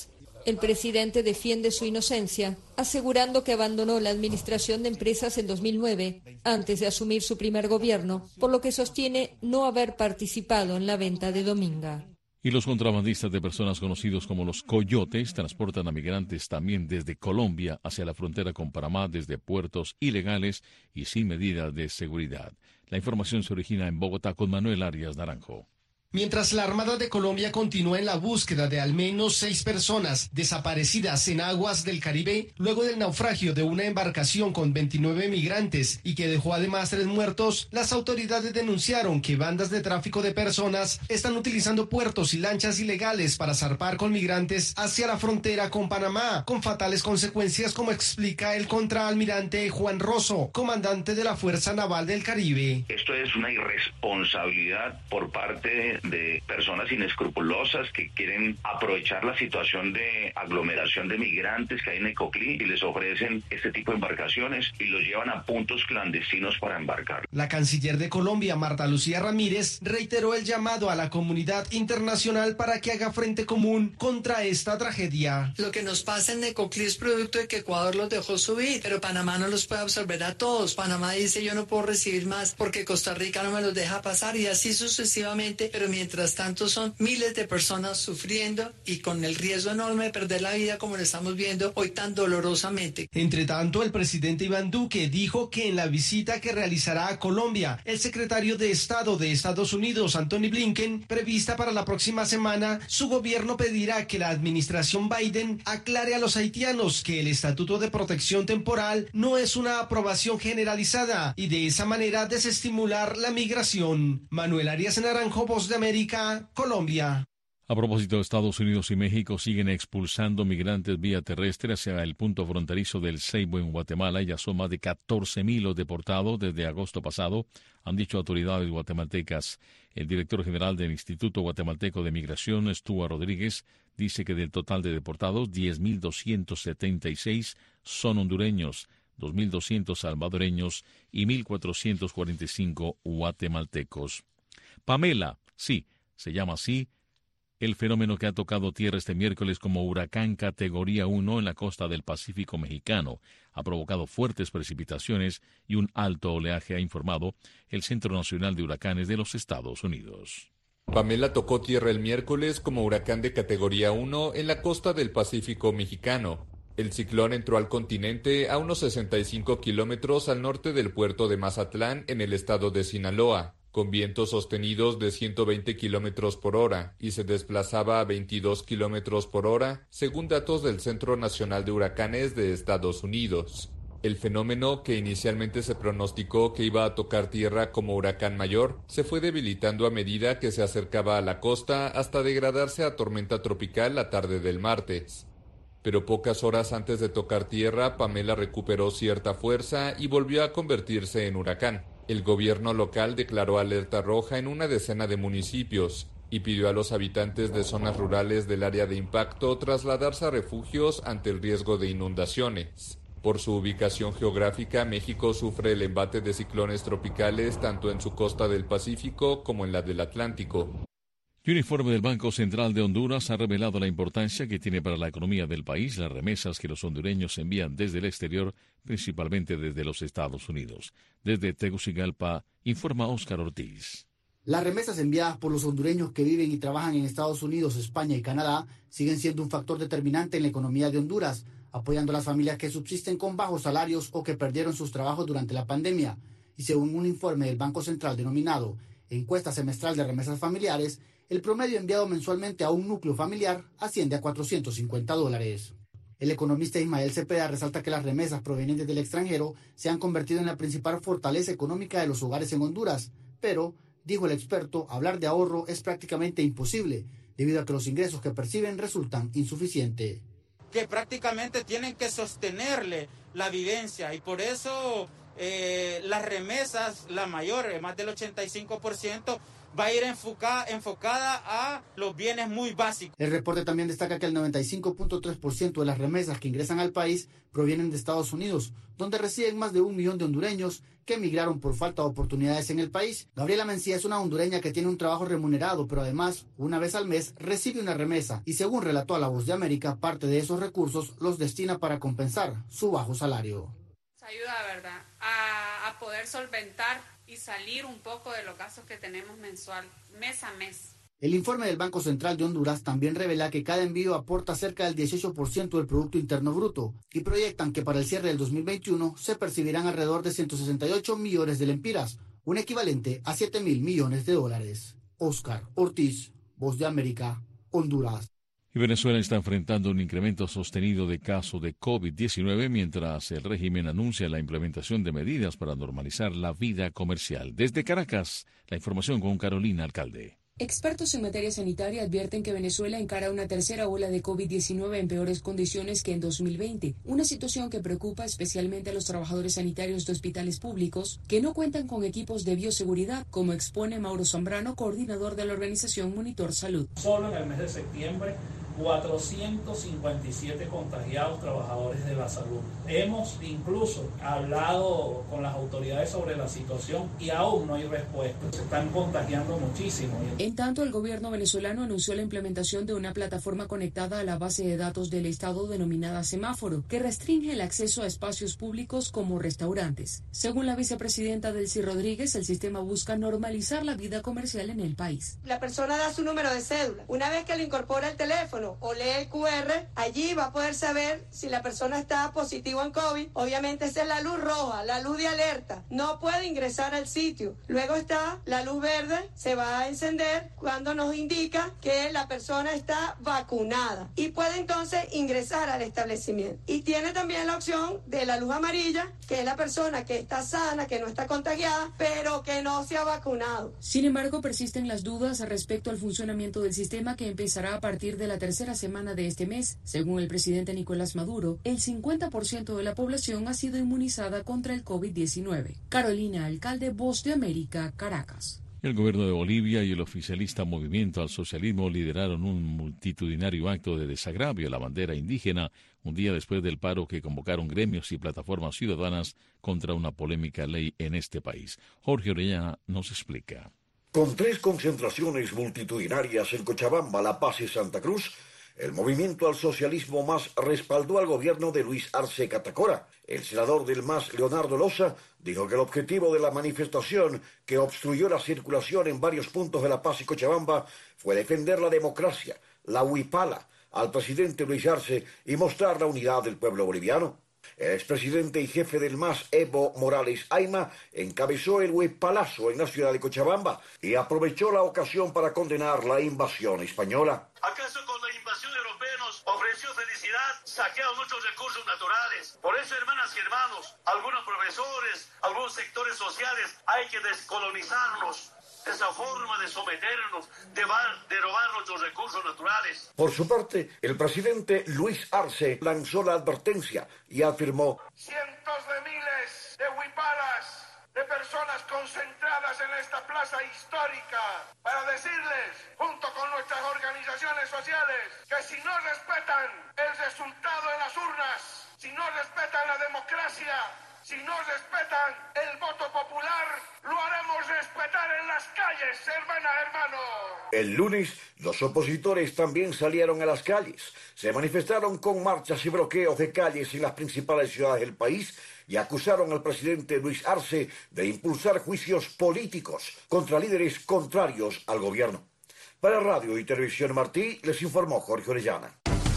El presidente defiende su inocencia, asegurando que abandonó la administración de empresas en dos mil nueve, antes de asumir su primer gobierno, por lo que sostiene no haber participado en la venta de Dominga. Y los contrabandistas de personas conocidos como los coyotes transportan a migrantes también desde Colombia hacia la frontera con Panamá desde puertos ilegales y sin medidas de seguridad. La información se origina en Bogotá con Manuel Arias Naranjo. Mientras la Armada de Colombia continúa en la búsqueda de al menos seis personas desaparecidas en aguas del Caribe, luego del naufragio de una embarcación con veintinueve migrantes y que dejó además tres muertos, las autoridades denunciaron que bandas de tráfico de personas están utilizando puertos y lanchas ilegales para zarpar con migrantes hacia la frontera con Panamá, con fatales consecuencias, como explica el contraalmirante Juan Rosso, comandante de la Fuerza Naval del Caribe. Esto es una irresponsabilidad por parte de personas inescrupulosas que quieren aprovechar la situación de aglomeración de migrantes que hay en Necoclí y les ofrecen este tipo de embarcaciones y los llevan a puntos clandestinos para embarcar. La canciller de Colombia, Marta Lucía Ramírez, reiteró el llamado a la comunidad internacional para que haga frente común contra esta tragedia. Lo que nos pasa en Necoclí es producto de que Ecuador los dejó subir, pero Panamá no los puede absorber a todos. Panamá dice yo no puedo recibir más porque Costa Rica no me los deja pasar y así sucesivamente, pero mientras tanto son miles de personas sufriendo y con el riesgo enorme de perder la vida como lo estamos viendo hoy tan dolorosamente. Entre tanto, el presidente Iván Duque dijo que en la visita que realizará a Colombia, el secretario de Estado de Estados Unidos, Anthony Blinken, prevista para la próxima semana, su gobierno pedirá que la administración Biden aclare a los haitianos que el Estatuto de Protección Temporal no es una aprobación generalizada y de esa manera desestimular la migración. Manuel Arias Naranjo, Voz de América, Colombia. A propósito, Estados Unidos y México siguen expulsando migrantes vía terrestre hacia el punto fronterizo del Ceibo en Guatemala. Ya son más de catorce mil los deportados desde agosto pasado, han dicho autoridades guatemaltecas. El director general del Instituto Guatemalteco de Migración, Stuart Rodríguez, dice que del total de deportados, diez mil doscientos setenta y seis son hondureños, dos mil doscientos salvadoreños y mil cuatrocientos cuarenta y cinco guatemaltecos. Pamela, sí, se llama así, el fenómeno que ha tocado tierra este miércoles como huracán categoría uno en la costa del Pacífico mexicano, ha provocado fuertes precipitaciones y un alto oleaje, ha informado el Centro Nacional de Huracanes de los Estados Unidos. Pamela tocó tierra el miércoles como huracán de categoría uno en la costa del Pacífico mexicano. El ciclón entró al continente a unos sesenta y cinco kilómetros al norte del puerto de Mazatlán, en el estado de Sinaloa, con vientos sostenidos de ciento veinte kilómetros por hora y se desplazaba a veintidós kilómetros por hora, según datos del Centro Nacional de Huracanes de Estados Unidos. El fenómeno, que inicialmente se pronosticó que iba a tocar tierra como huracán mayor, se fue debilitando a medida que se acercaba a la costa hasta degradarse a tormenta tropical la tarde del martes. Pero pocas horas antes de tocar tierra, Pamela recuperó cierta fuerza y volvió a convertirse en huracán. El gobierno local declaró alerta roja en una decena de municipios y pidió a los habitantes de zonas rurales del área de impacto trasladarse a refugios ante el riesgo de inundaciones. Por su ubicación geográfica, México sufre el embate de ciclones tropicales tanto en su costa del Pacífico como en la del Atlántico. Y un informe del Banco Central de Honduras ha revelado la importancia que tiene para la economía del país las remesas que los hondureños envían desde el exterior, principalmente desde los Estados Unidos. Desde Tegucigalpa, informa Óscar Ortiz. Las remesas enviadas por los hondureños que viven y trabajan en Estados Unidos, España y Canadá siguen siendo un factor determinante en la economía de Honduras, apoyando a las familias que subsisten con bajos salarios o que perdieron sus trabajos durante la pandemia. Y según un informe del Banco Central denominado Encuesta Semestral de Remesas Familiares, el promedio enviado mensualmente a un núcleo familiar asciende a cuatrocientos cincuenta dólares. El economista Ismael Cepeda resalta que las remesas provenientes del extranjero se han convertido en la principal fortaleza económica de los hogares en Honduras, pero, dijo el experto, hablar de ahorro es prácticamente imposible, debido a que los ingresos que perciben resultan insuficientes. Que prácticamente tienen que sostenerle la vivencia y por eso eh, las remesas, la mayor, más del ochenta y cinco por ciento, va a ir enfocada, enfocada a los los bienes muy básicos. El reporte también destaca que el noventa y cinco punto tres por ciento de las remesas que ingresan al país provienen de Estados Unidos, donde residen más de un millón de hondureños que emigraron por falta de oportunidades en el país. Gabriela Mencía es una hondureña que tiene un trabajo remunerado, pero además, una vez al mes, recibe una remesa y, según relató a La Voz de América, parte de esos recursos los destina para compensar su bajo salario. Ayuda, ¿verdad?, a, a poder solventar y salir un poco de los gastos que tenemos mensual, mes a mes. El informe del Banco Central de Honduras también revela que cada envío aporta cerca del dieciocho por ciento del Producto Interno Bruto y proyectan que para el cierre del dos mil veintiuno se percibirán alrededor de ciento sesenta y ocho millones de lempiras, un equivalente a siete mil millones de dólares. Oscar Ortiz, Voz de América, Honduras. Y Venezuela está enfrentando un incremento sostenido de casos de COVID diecinueve mientras el régimen anuncia la implementación de medidas para normalizar la vida comercial. Desde Caracas, la información con Carolina Alcalde. Expertos en materia sanitaria advierten que Venezuela encara una tercera ola de COVID diecinueve en peores condiciones que en dos mil veinte, una situación que preocupa especialmente a los trabajadores sanitarios de hospitales públicos que no cuentan con equipos de bioseguridad, como expone Mauro Zambrano, coordinador de la organización Monitor Salud. Solo en el mes de septiembre, cuatrocientos cincuenta y siete contagiados trabajadores de la salud. Hemos incluso hablado con las autoridades sobre la situación y aún no hay respuesta. Se están contagiando muchísimo. En tanto, el gobierno venezolano anunció la implementación de una plataforma conectada a la base de datos del Estado denominada Semáforo, que restringe el acceso a espacios públicos como restaurantes. Según la vicepresidenta Delcy Rodríguez, el sistema busca normalizar la vida comercial en el país. La persona da su número de cédula. Una vez que le incorpora el teléfono o lee el cu erre, allí va a poder saber si la persona está positivo en COVID. Obviamente esa es la luz roja, la luz de alerta. No puede ingresar al sitio. Luego está la luz verde, se va a encender cuando nos indica que la persona está vacunada y puede entonces ingresar al establecimiento. Y tiene también la opción de la luz amarilla, que es la persona que está sana, que no está contagiada, pero que no se ha vacunado. Sin embargo, persisten las dudas respecto al funcionamiento del sistema, que empezará a partir de la tercera semana de este mes. Según el presidente Nicolás Maduro, el cincuenta por ciento de la población ha sido inmunizada contra el COVID diecinueve. Carolina Alcalde, Voz de América, Caracas. El gobierno de Bolivia y el oficialista Movimiento al Socialismo lideraron un multitudinario acto de desagravio a la bandera indígena un día después del paro que convocaron gremios y plataformas ciudadanas contra una polémica ley en este país. Jorge Orellana nos explica. Con tres concentraciones multitudinarias en Cochabamba, La Paz y Santa Cruz, el Movimiento al Socialismo MAS respaldó al gobierno de Luis Arce Catacora. El senador del MAS, Leonardo Loza, dijo que el objetivo de la manifestación, que obstruyó la circulación en varios puntos de La Paz y Cochabamba, fue defender la democracia, la huipala, al presidente Luis Arce y mostrar la unidad del pueblo boliviano. El expresidente y jefe del MAS, Evo Morales Ayma, encabezó el huipalazo en la ciudad de Cochabamba y aprovechó la ocasión para condenar la invasión española. ¿Acaso con la invasión europea nos ofreció felicidad? Saquearon muchos recursos naturales. Por eso, hermanas y hermanos, algunos profesores, algunos sectores sociales, hay que descolonizarlos. Esa forma de someternos, de, de robar nuestros recursos naturales. Por su parte, el presidente Luis Arce lanzó la advertencia y afirmó: cientos de miles de huipalas, de personas concentradas en esta plaza histórica, para decirles, junto con nuestras organizaciones sociales, que si no respetan el resultado en las urnas, si no respetan la democracia, si no respetan el voto popular, lo haremos respetar en las calles, hermana, hermano. El lunes, los opositores también salieron a las calles. Se manifestaron con marchas y bloqueos de calles en las principales ciudades del país y acusaron al presidente Luis Arce de impulsar juicios políticos contra líderes contrarios al gobierno. Para Radio y Televisión Martí, les informó Jorge Orellana.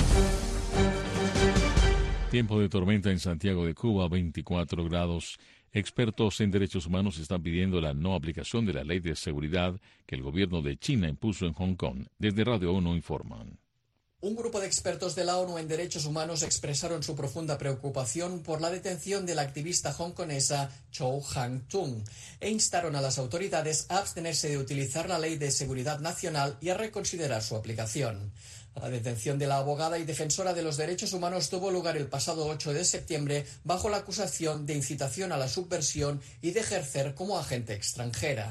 Tiempo de tormenta en Santiago de Cuba, veinticuatro grados. Expertos en derechos humanos están pidiendo la no aplicación de la ley de seguridad que el gobierno de China impuso en Hong Kong. Desde Radio ONU informan. Un grupo de expertos de la ONU en derechos humanos expresaron su profunda preocupación por la detención de la activista hongkonesa Chow Hang-tung e instaron a las autoridades a abstenerse de utilizar la ley de seguridad nacional y a reconsiderar su aplicación. La detención de la abogada y defensora de los derechos humanos tuvo lugar el pasado ocho de septiembre bajo la acusación de incitación a la subversión y de ejercer como agente extranjera.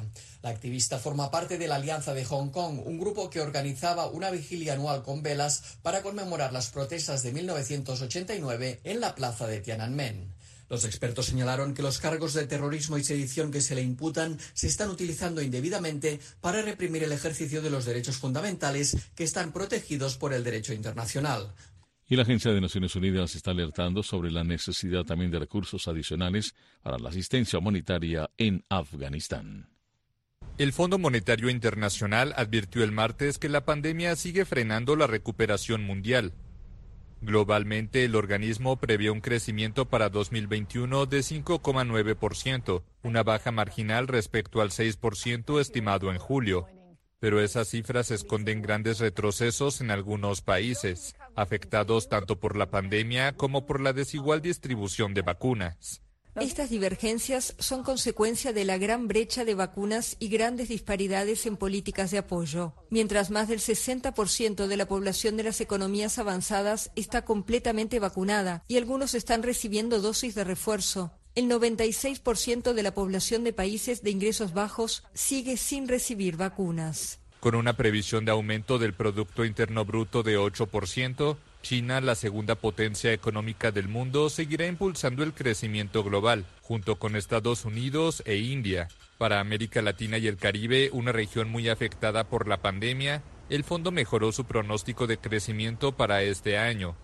La activista forma parte de la Alianza de Hong Kong, un grupo que organizaba una vigilia anual con velas para conmemorar las protestas de mil novecientos ochenta y nueve en la plaza de Tiananmen. Los expertos señalaron que los cargos de terrorismo y sedición que se le imputan se están utilizando indebidamente para reprimir el ejercicio de los derechos fundamentales que están protegidos por el derecho internacional. Y la Agencia de Naciones Unidas está alertando sobre la necesidad también de recursos adicionales para la asistencia humanitaria en Afganistán. El Fondo Monetario Internacional advirtió el martes que la pandemia sigue frenando la recuperación mundial. Globalmente, el organismo prevé un crecimiento para dos mil veintiuno de cinco coma nueve por ciento, una baja marginal respecto al seis por ciento estimado en julio. Pero esas cifras esconden grandes retrocesos en algunos países, afectados tanto por la pandemia como por la desigual distribución de vacunas. Estas divergencias son consecuencia de la gran brecha de vacunas y grandes disparidades en políticas de apoyo. Mientras más del sesenta por ciento de la población de las economías avanzadas está completamente vacunada y algunos están recibiendo dosis de refuerzo, el noventa y seis por ciento de la población de países de ingresos bajos sigue sin recibir vacunas. Con una previsión de aumento del Producto Interno Bruto de ocho por ciento, China, la segunda potencia económica del mundo, seguirá impulsando el crecimiento global, junto con Estados Unidos e India. Para América Latina y el Caribe, una región muy afectada por la pandemia, el fondo mejoró su pronóstico de crecimiento para este año.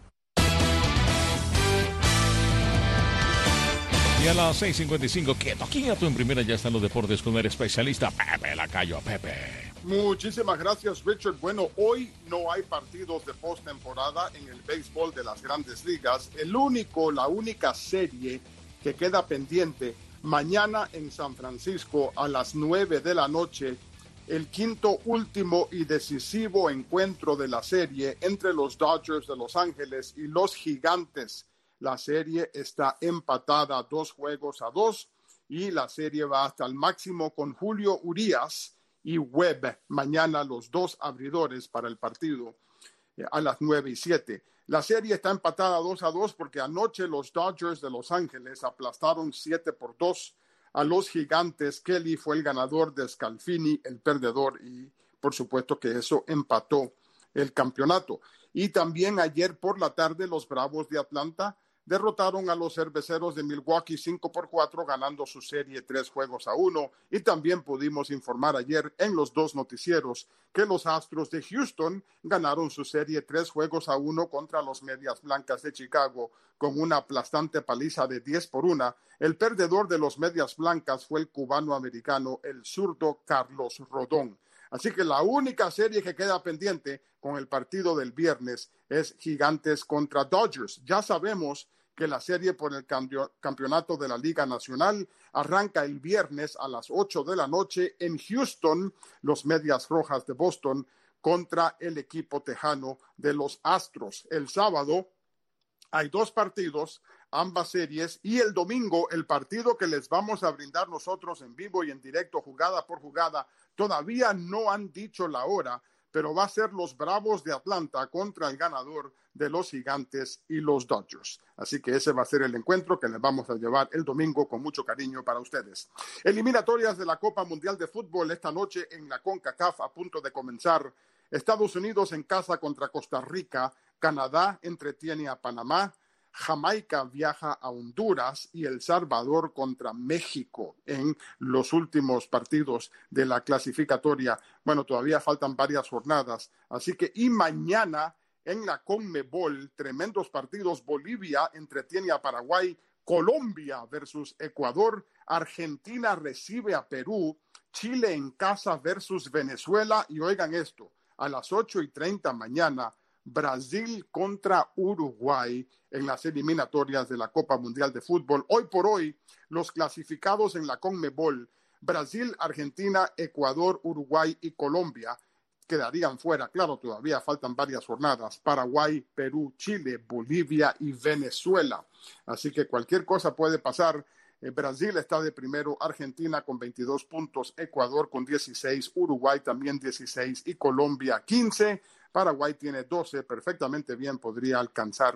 Y a las seis cincuenta y cinco, quieto, quieto, en primera ya están los deportes con el especialista Pepe Lacayo. Pepe. Muchísimas gracias, Richard. Bueno, hoy no hay partidos de postemporada en el béisbol de las Grandes Ligas. El único, la única serie que queda pendiente mañana en San Francisco a las nueve de la noche, el quinto, último y decisivo encuentro de la serie entre los Dodgers de Los Ángeles y los Gigantes. La serie está empatada dos juegos a dos y la serie va hasta el máximo con Julio Urías y Webb mañana, los dos abridores para el partido eh, a las nueve y siete. La serie está empatada dos a dos porque anoche los Dodgers de Los Ángeles aplastaron siete por dos a los Gigantes. Kelly fue el ganador de Scalfini, el perdedor, y por supuesto que eso empató el campeonato. Y también ayer por la tarde los Bravos de Atlanta derrotaron a los Cerveceros de Milwaukee cinco por cuatro, ganando su serie tres juegos a uno. Y también pudimos informar ayer en los dos noticieros que los Astros de Houston ganaron su serie tres juegos a uno contra los Medias Blancas de Chicago con una aplastante paliza de diez por uno. El perdedor de los Medias Blancas fue el cubano-americano, el zurdo Carlos Rodón. Así que la única serie que queda pendiente con el partido del viernes es Gigantes contra Dodgers. Ya sabemos que la serie por el campeonato de la Liga Nacional arranca el viernes a las ocho de la noche en Houston, los Medias Rojas de Boston contra el equipo tejano de los Astros. El sábado hay dos partidos, ambas series, y el domingo el partido que les vamos a brindar nosotros en vivo y en directo, jugada por jugada. Todavía no han dicho la hora, pero va a ser los Bravos de Atlanta contra el ganador de los Gigantes y los Dodgers. Así que ese va a ser el encuentro que les vamos a llevar el domingo con mucho cariño para ustedes. Eliminatorias de la Copa Mundial de Fútbol esta noche en la CONCACAF a punto de comenzar. Estados Unidos en casa contra Costa Rica, Canadá entretiene a Panamá, Jamaica viaja a Honduras y El Salvador contra México en los últimos partidos de la clasificatoria. Bueno, todavía faltan varias jornadas, así que y mañana en la CONMEBOL, tremendos partidos. Bolivia entretiene a Paraguay, Colombia versus Ecuador, Argentina recibe a Perú, Chile en casa versus Venezuela y oigan esto, a las ocho y treinta mañana, Brasil contra Uruguay en las eliminatorias de la Copa Mundial de Fútbol. Hoy por hoy, los clasificados en la CONMEBOL, Brasil, Argentina, Ecuador, Uruguay y Colombia, quedarían fuera. Claro, todavía faltan varias jornadas. Paraguay, Perú, Chile, Bolivia y Venezuela. Así que cualquier cosa puede pasar. Eh, Brasil está de primero, Argentina con veintidós puntos, Ecuador con dieciséis, Uruguay también dieciséis y Colombia quince. Paraguay tiene doce, perfectamente bien podría alcanzar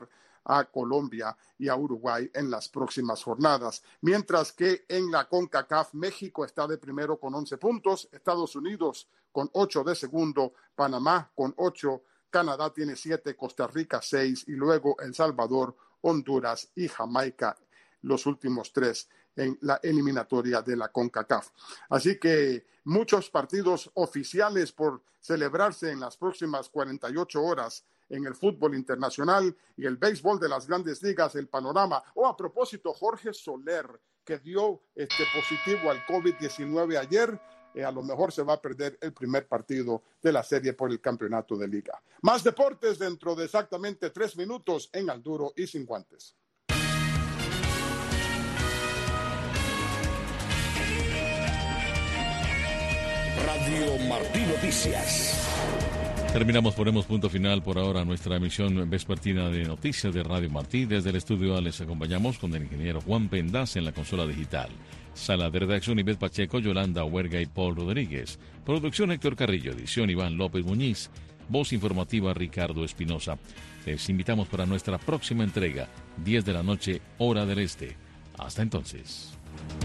a Colombia y a Uruguay en las próximas jornadas. Mientras que en la CONCACAF, México está de primero con once puntos, Estados Unidos con ocho de segundo, Panamá con ocho, Canadá tiene siete, Costa Rica seis y luego El Salvador, Honduras y Jamaica los últimos tres en la eliminatoria de la CONCACAF. Así que muchos partidos oficiales por celebrarse en las próximas cuarenta y ocho horas en el fútbol internacional y el béisbol de las grandes ligas, el panorama. Oh, a propósito, Jorge Soler, que dio este positivo al COVID diecinueve ayer, eh, a lo mejor se va a perder el primer partido de la serie por el campeonato de liga. Más deportes dentro de exactamente tres minutos en Al Duro y Sin Guantes. Radio Martí Noticias. Terminamos, ponemos punto final por ahora a nuestra emisión vespertina de noticias de Radio Martí. Desde el estudio les acompañamos con el ingeniero Juan Pendaz en la consola digital. Sala de redacción Ivette Pacheco, Yolanda Huerga y Paul Rodríguez. Producción Héctor Carrillo, edición Iván López Muñiz. Voz informativa Ricardo Espinosa. Les invitamos para nuestra próxima entrega, diez de la noche, hora del este. Hasta entonces.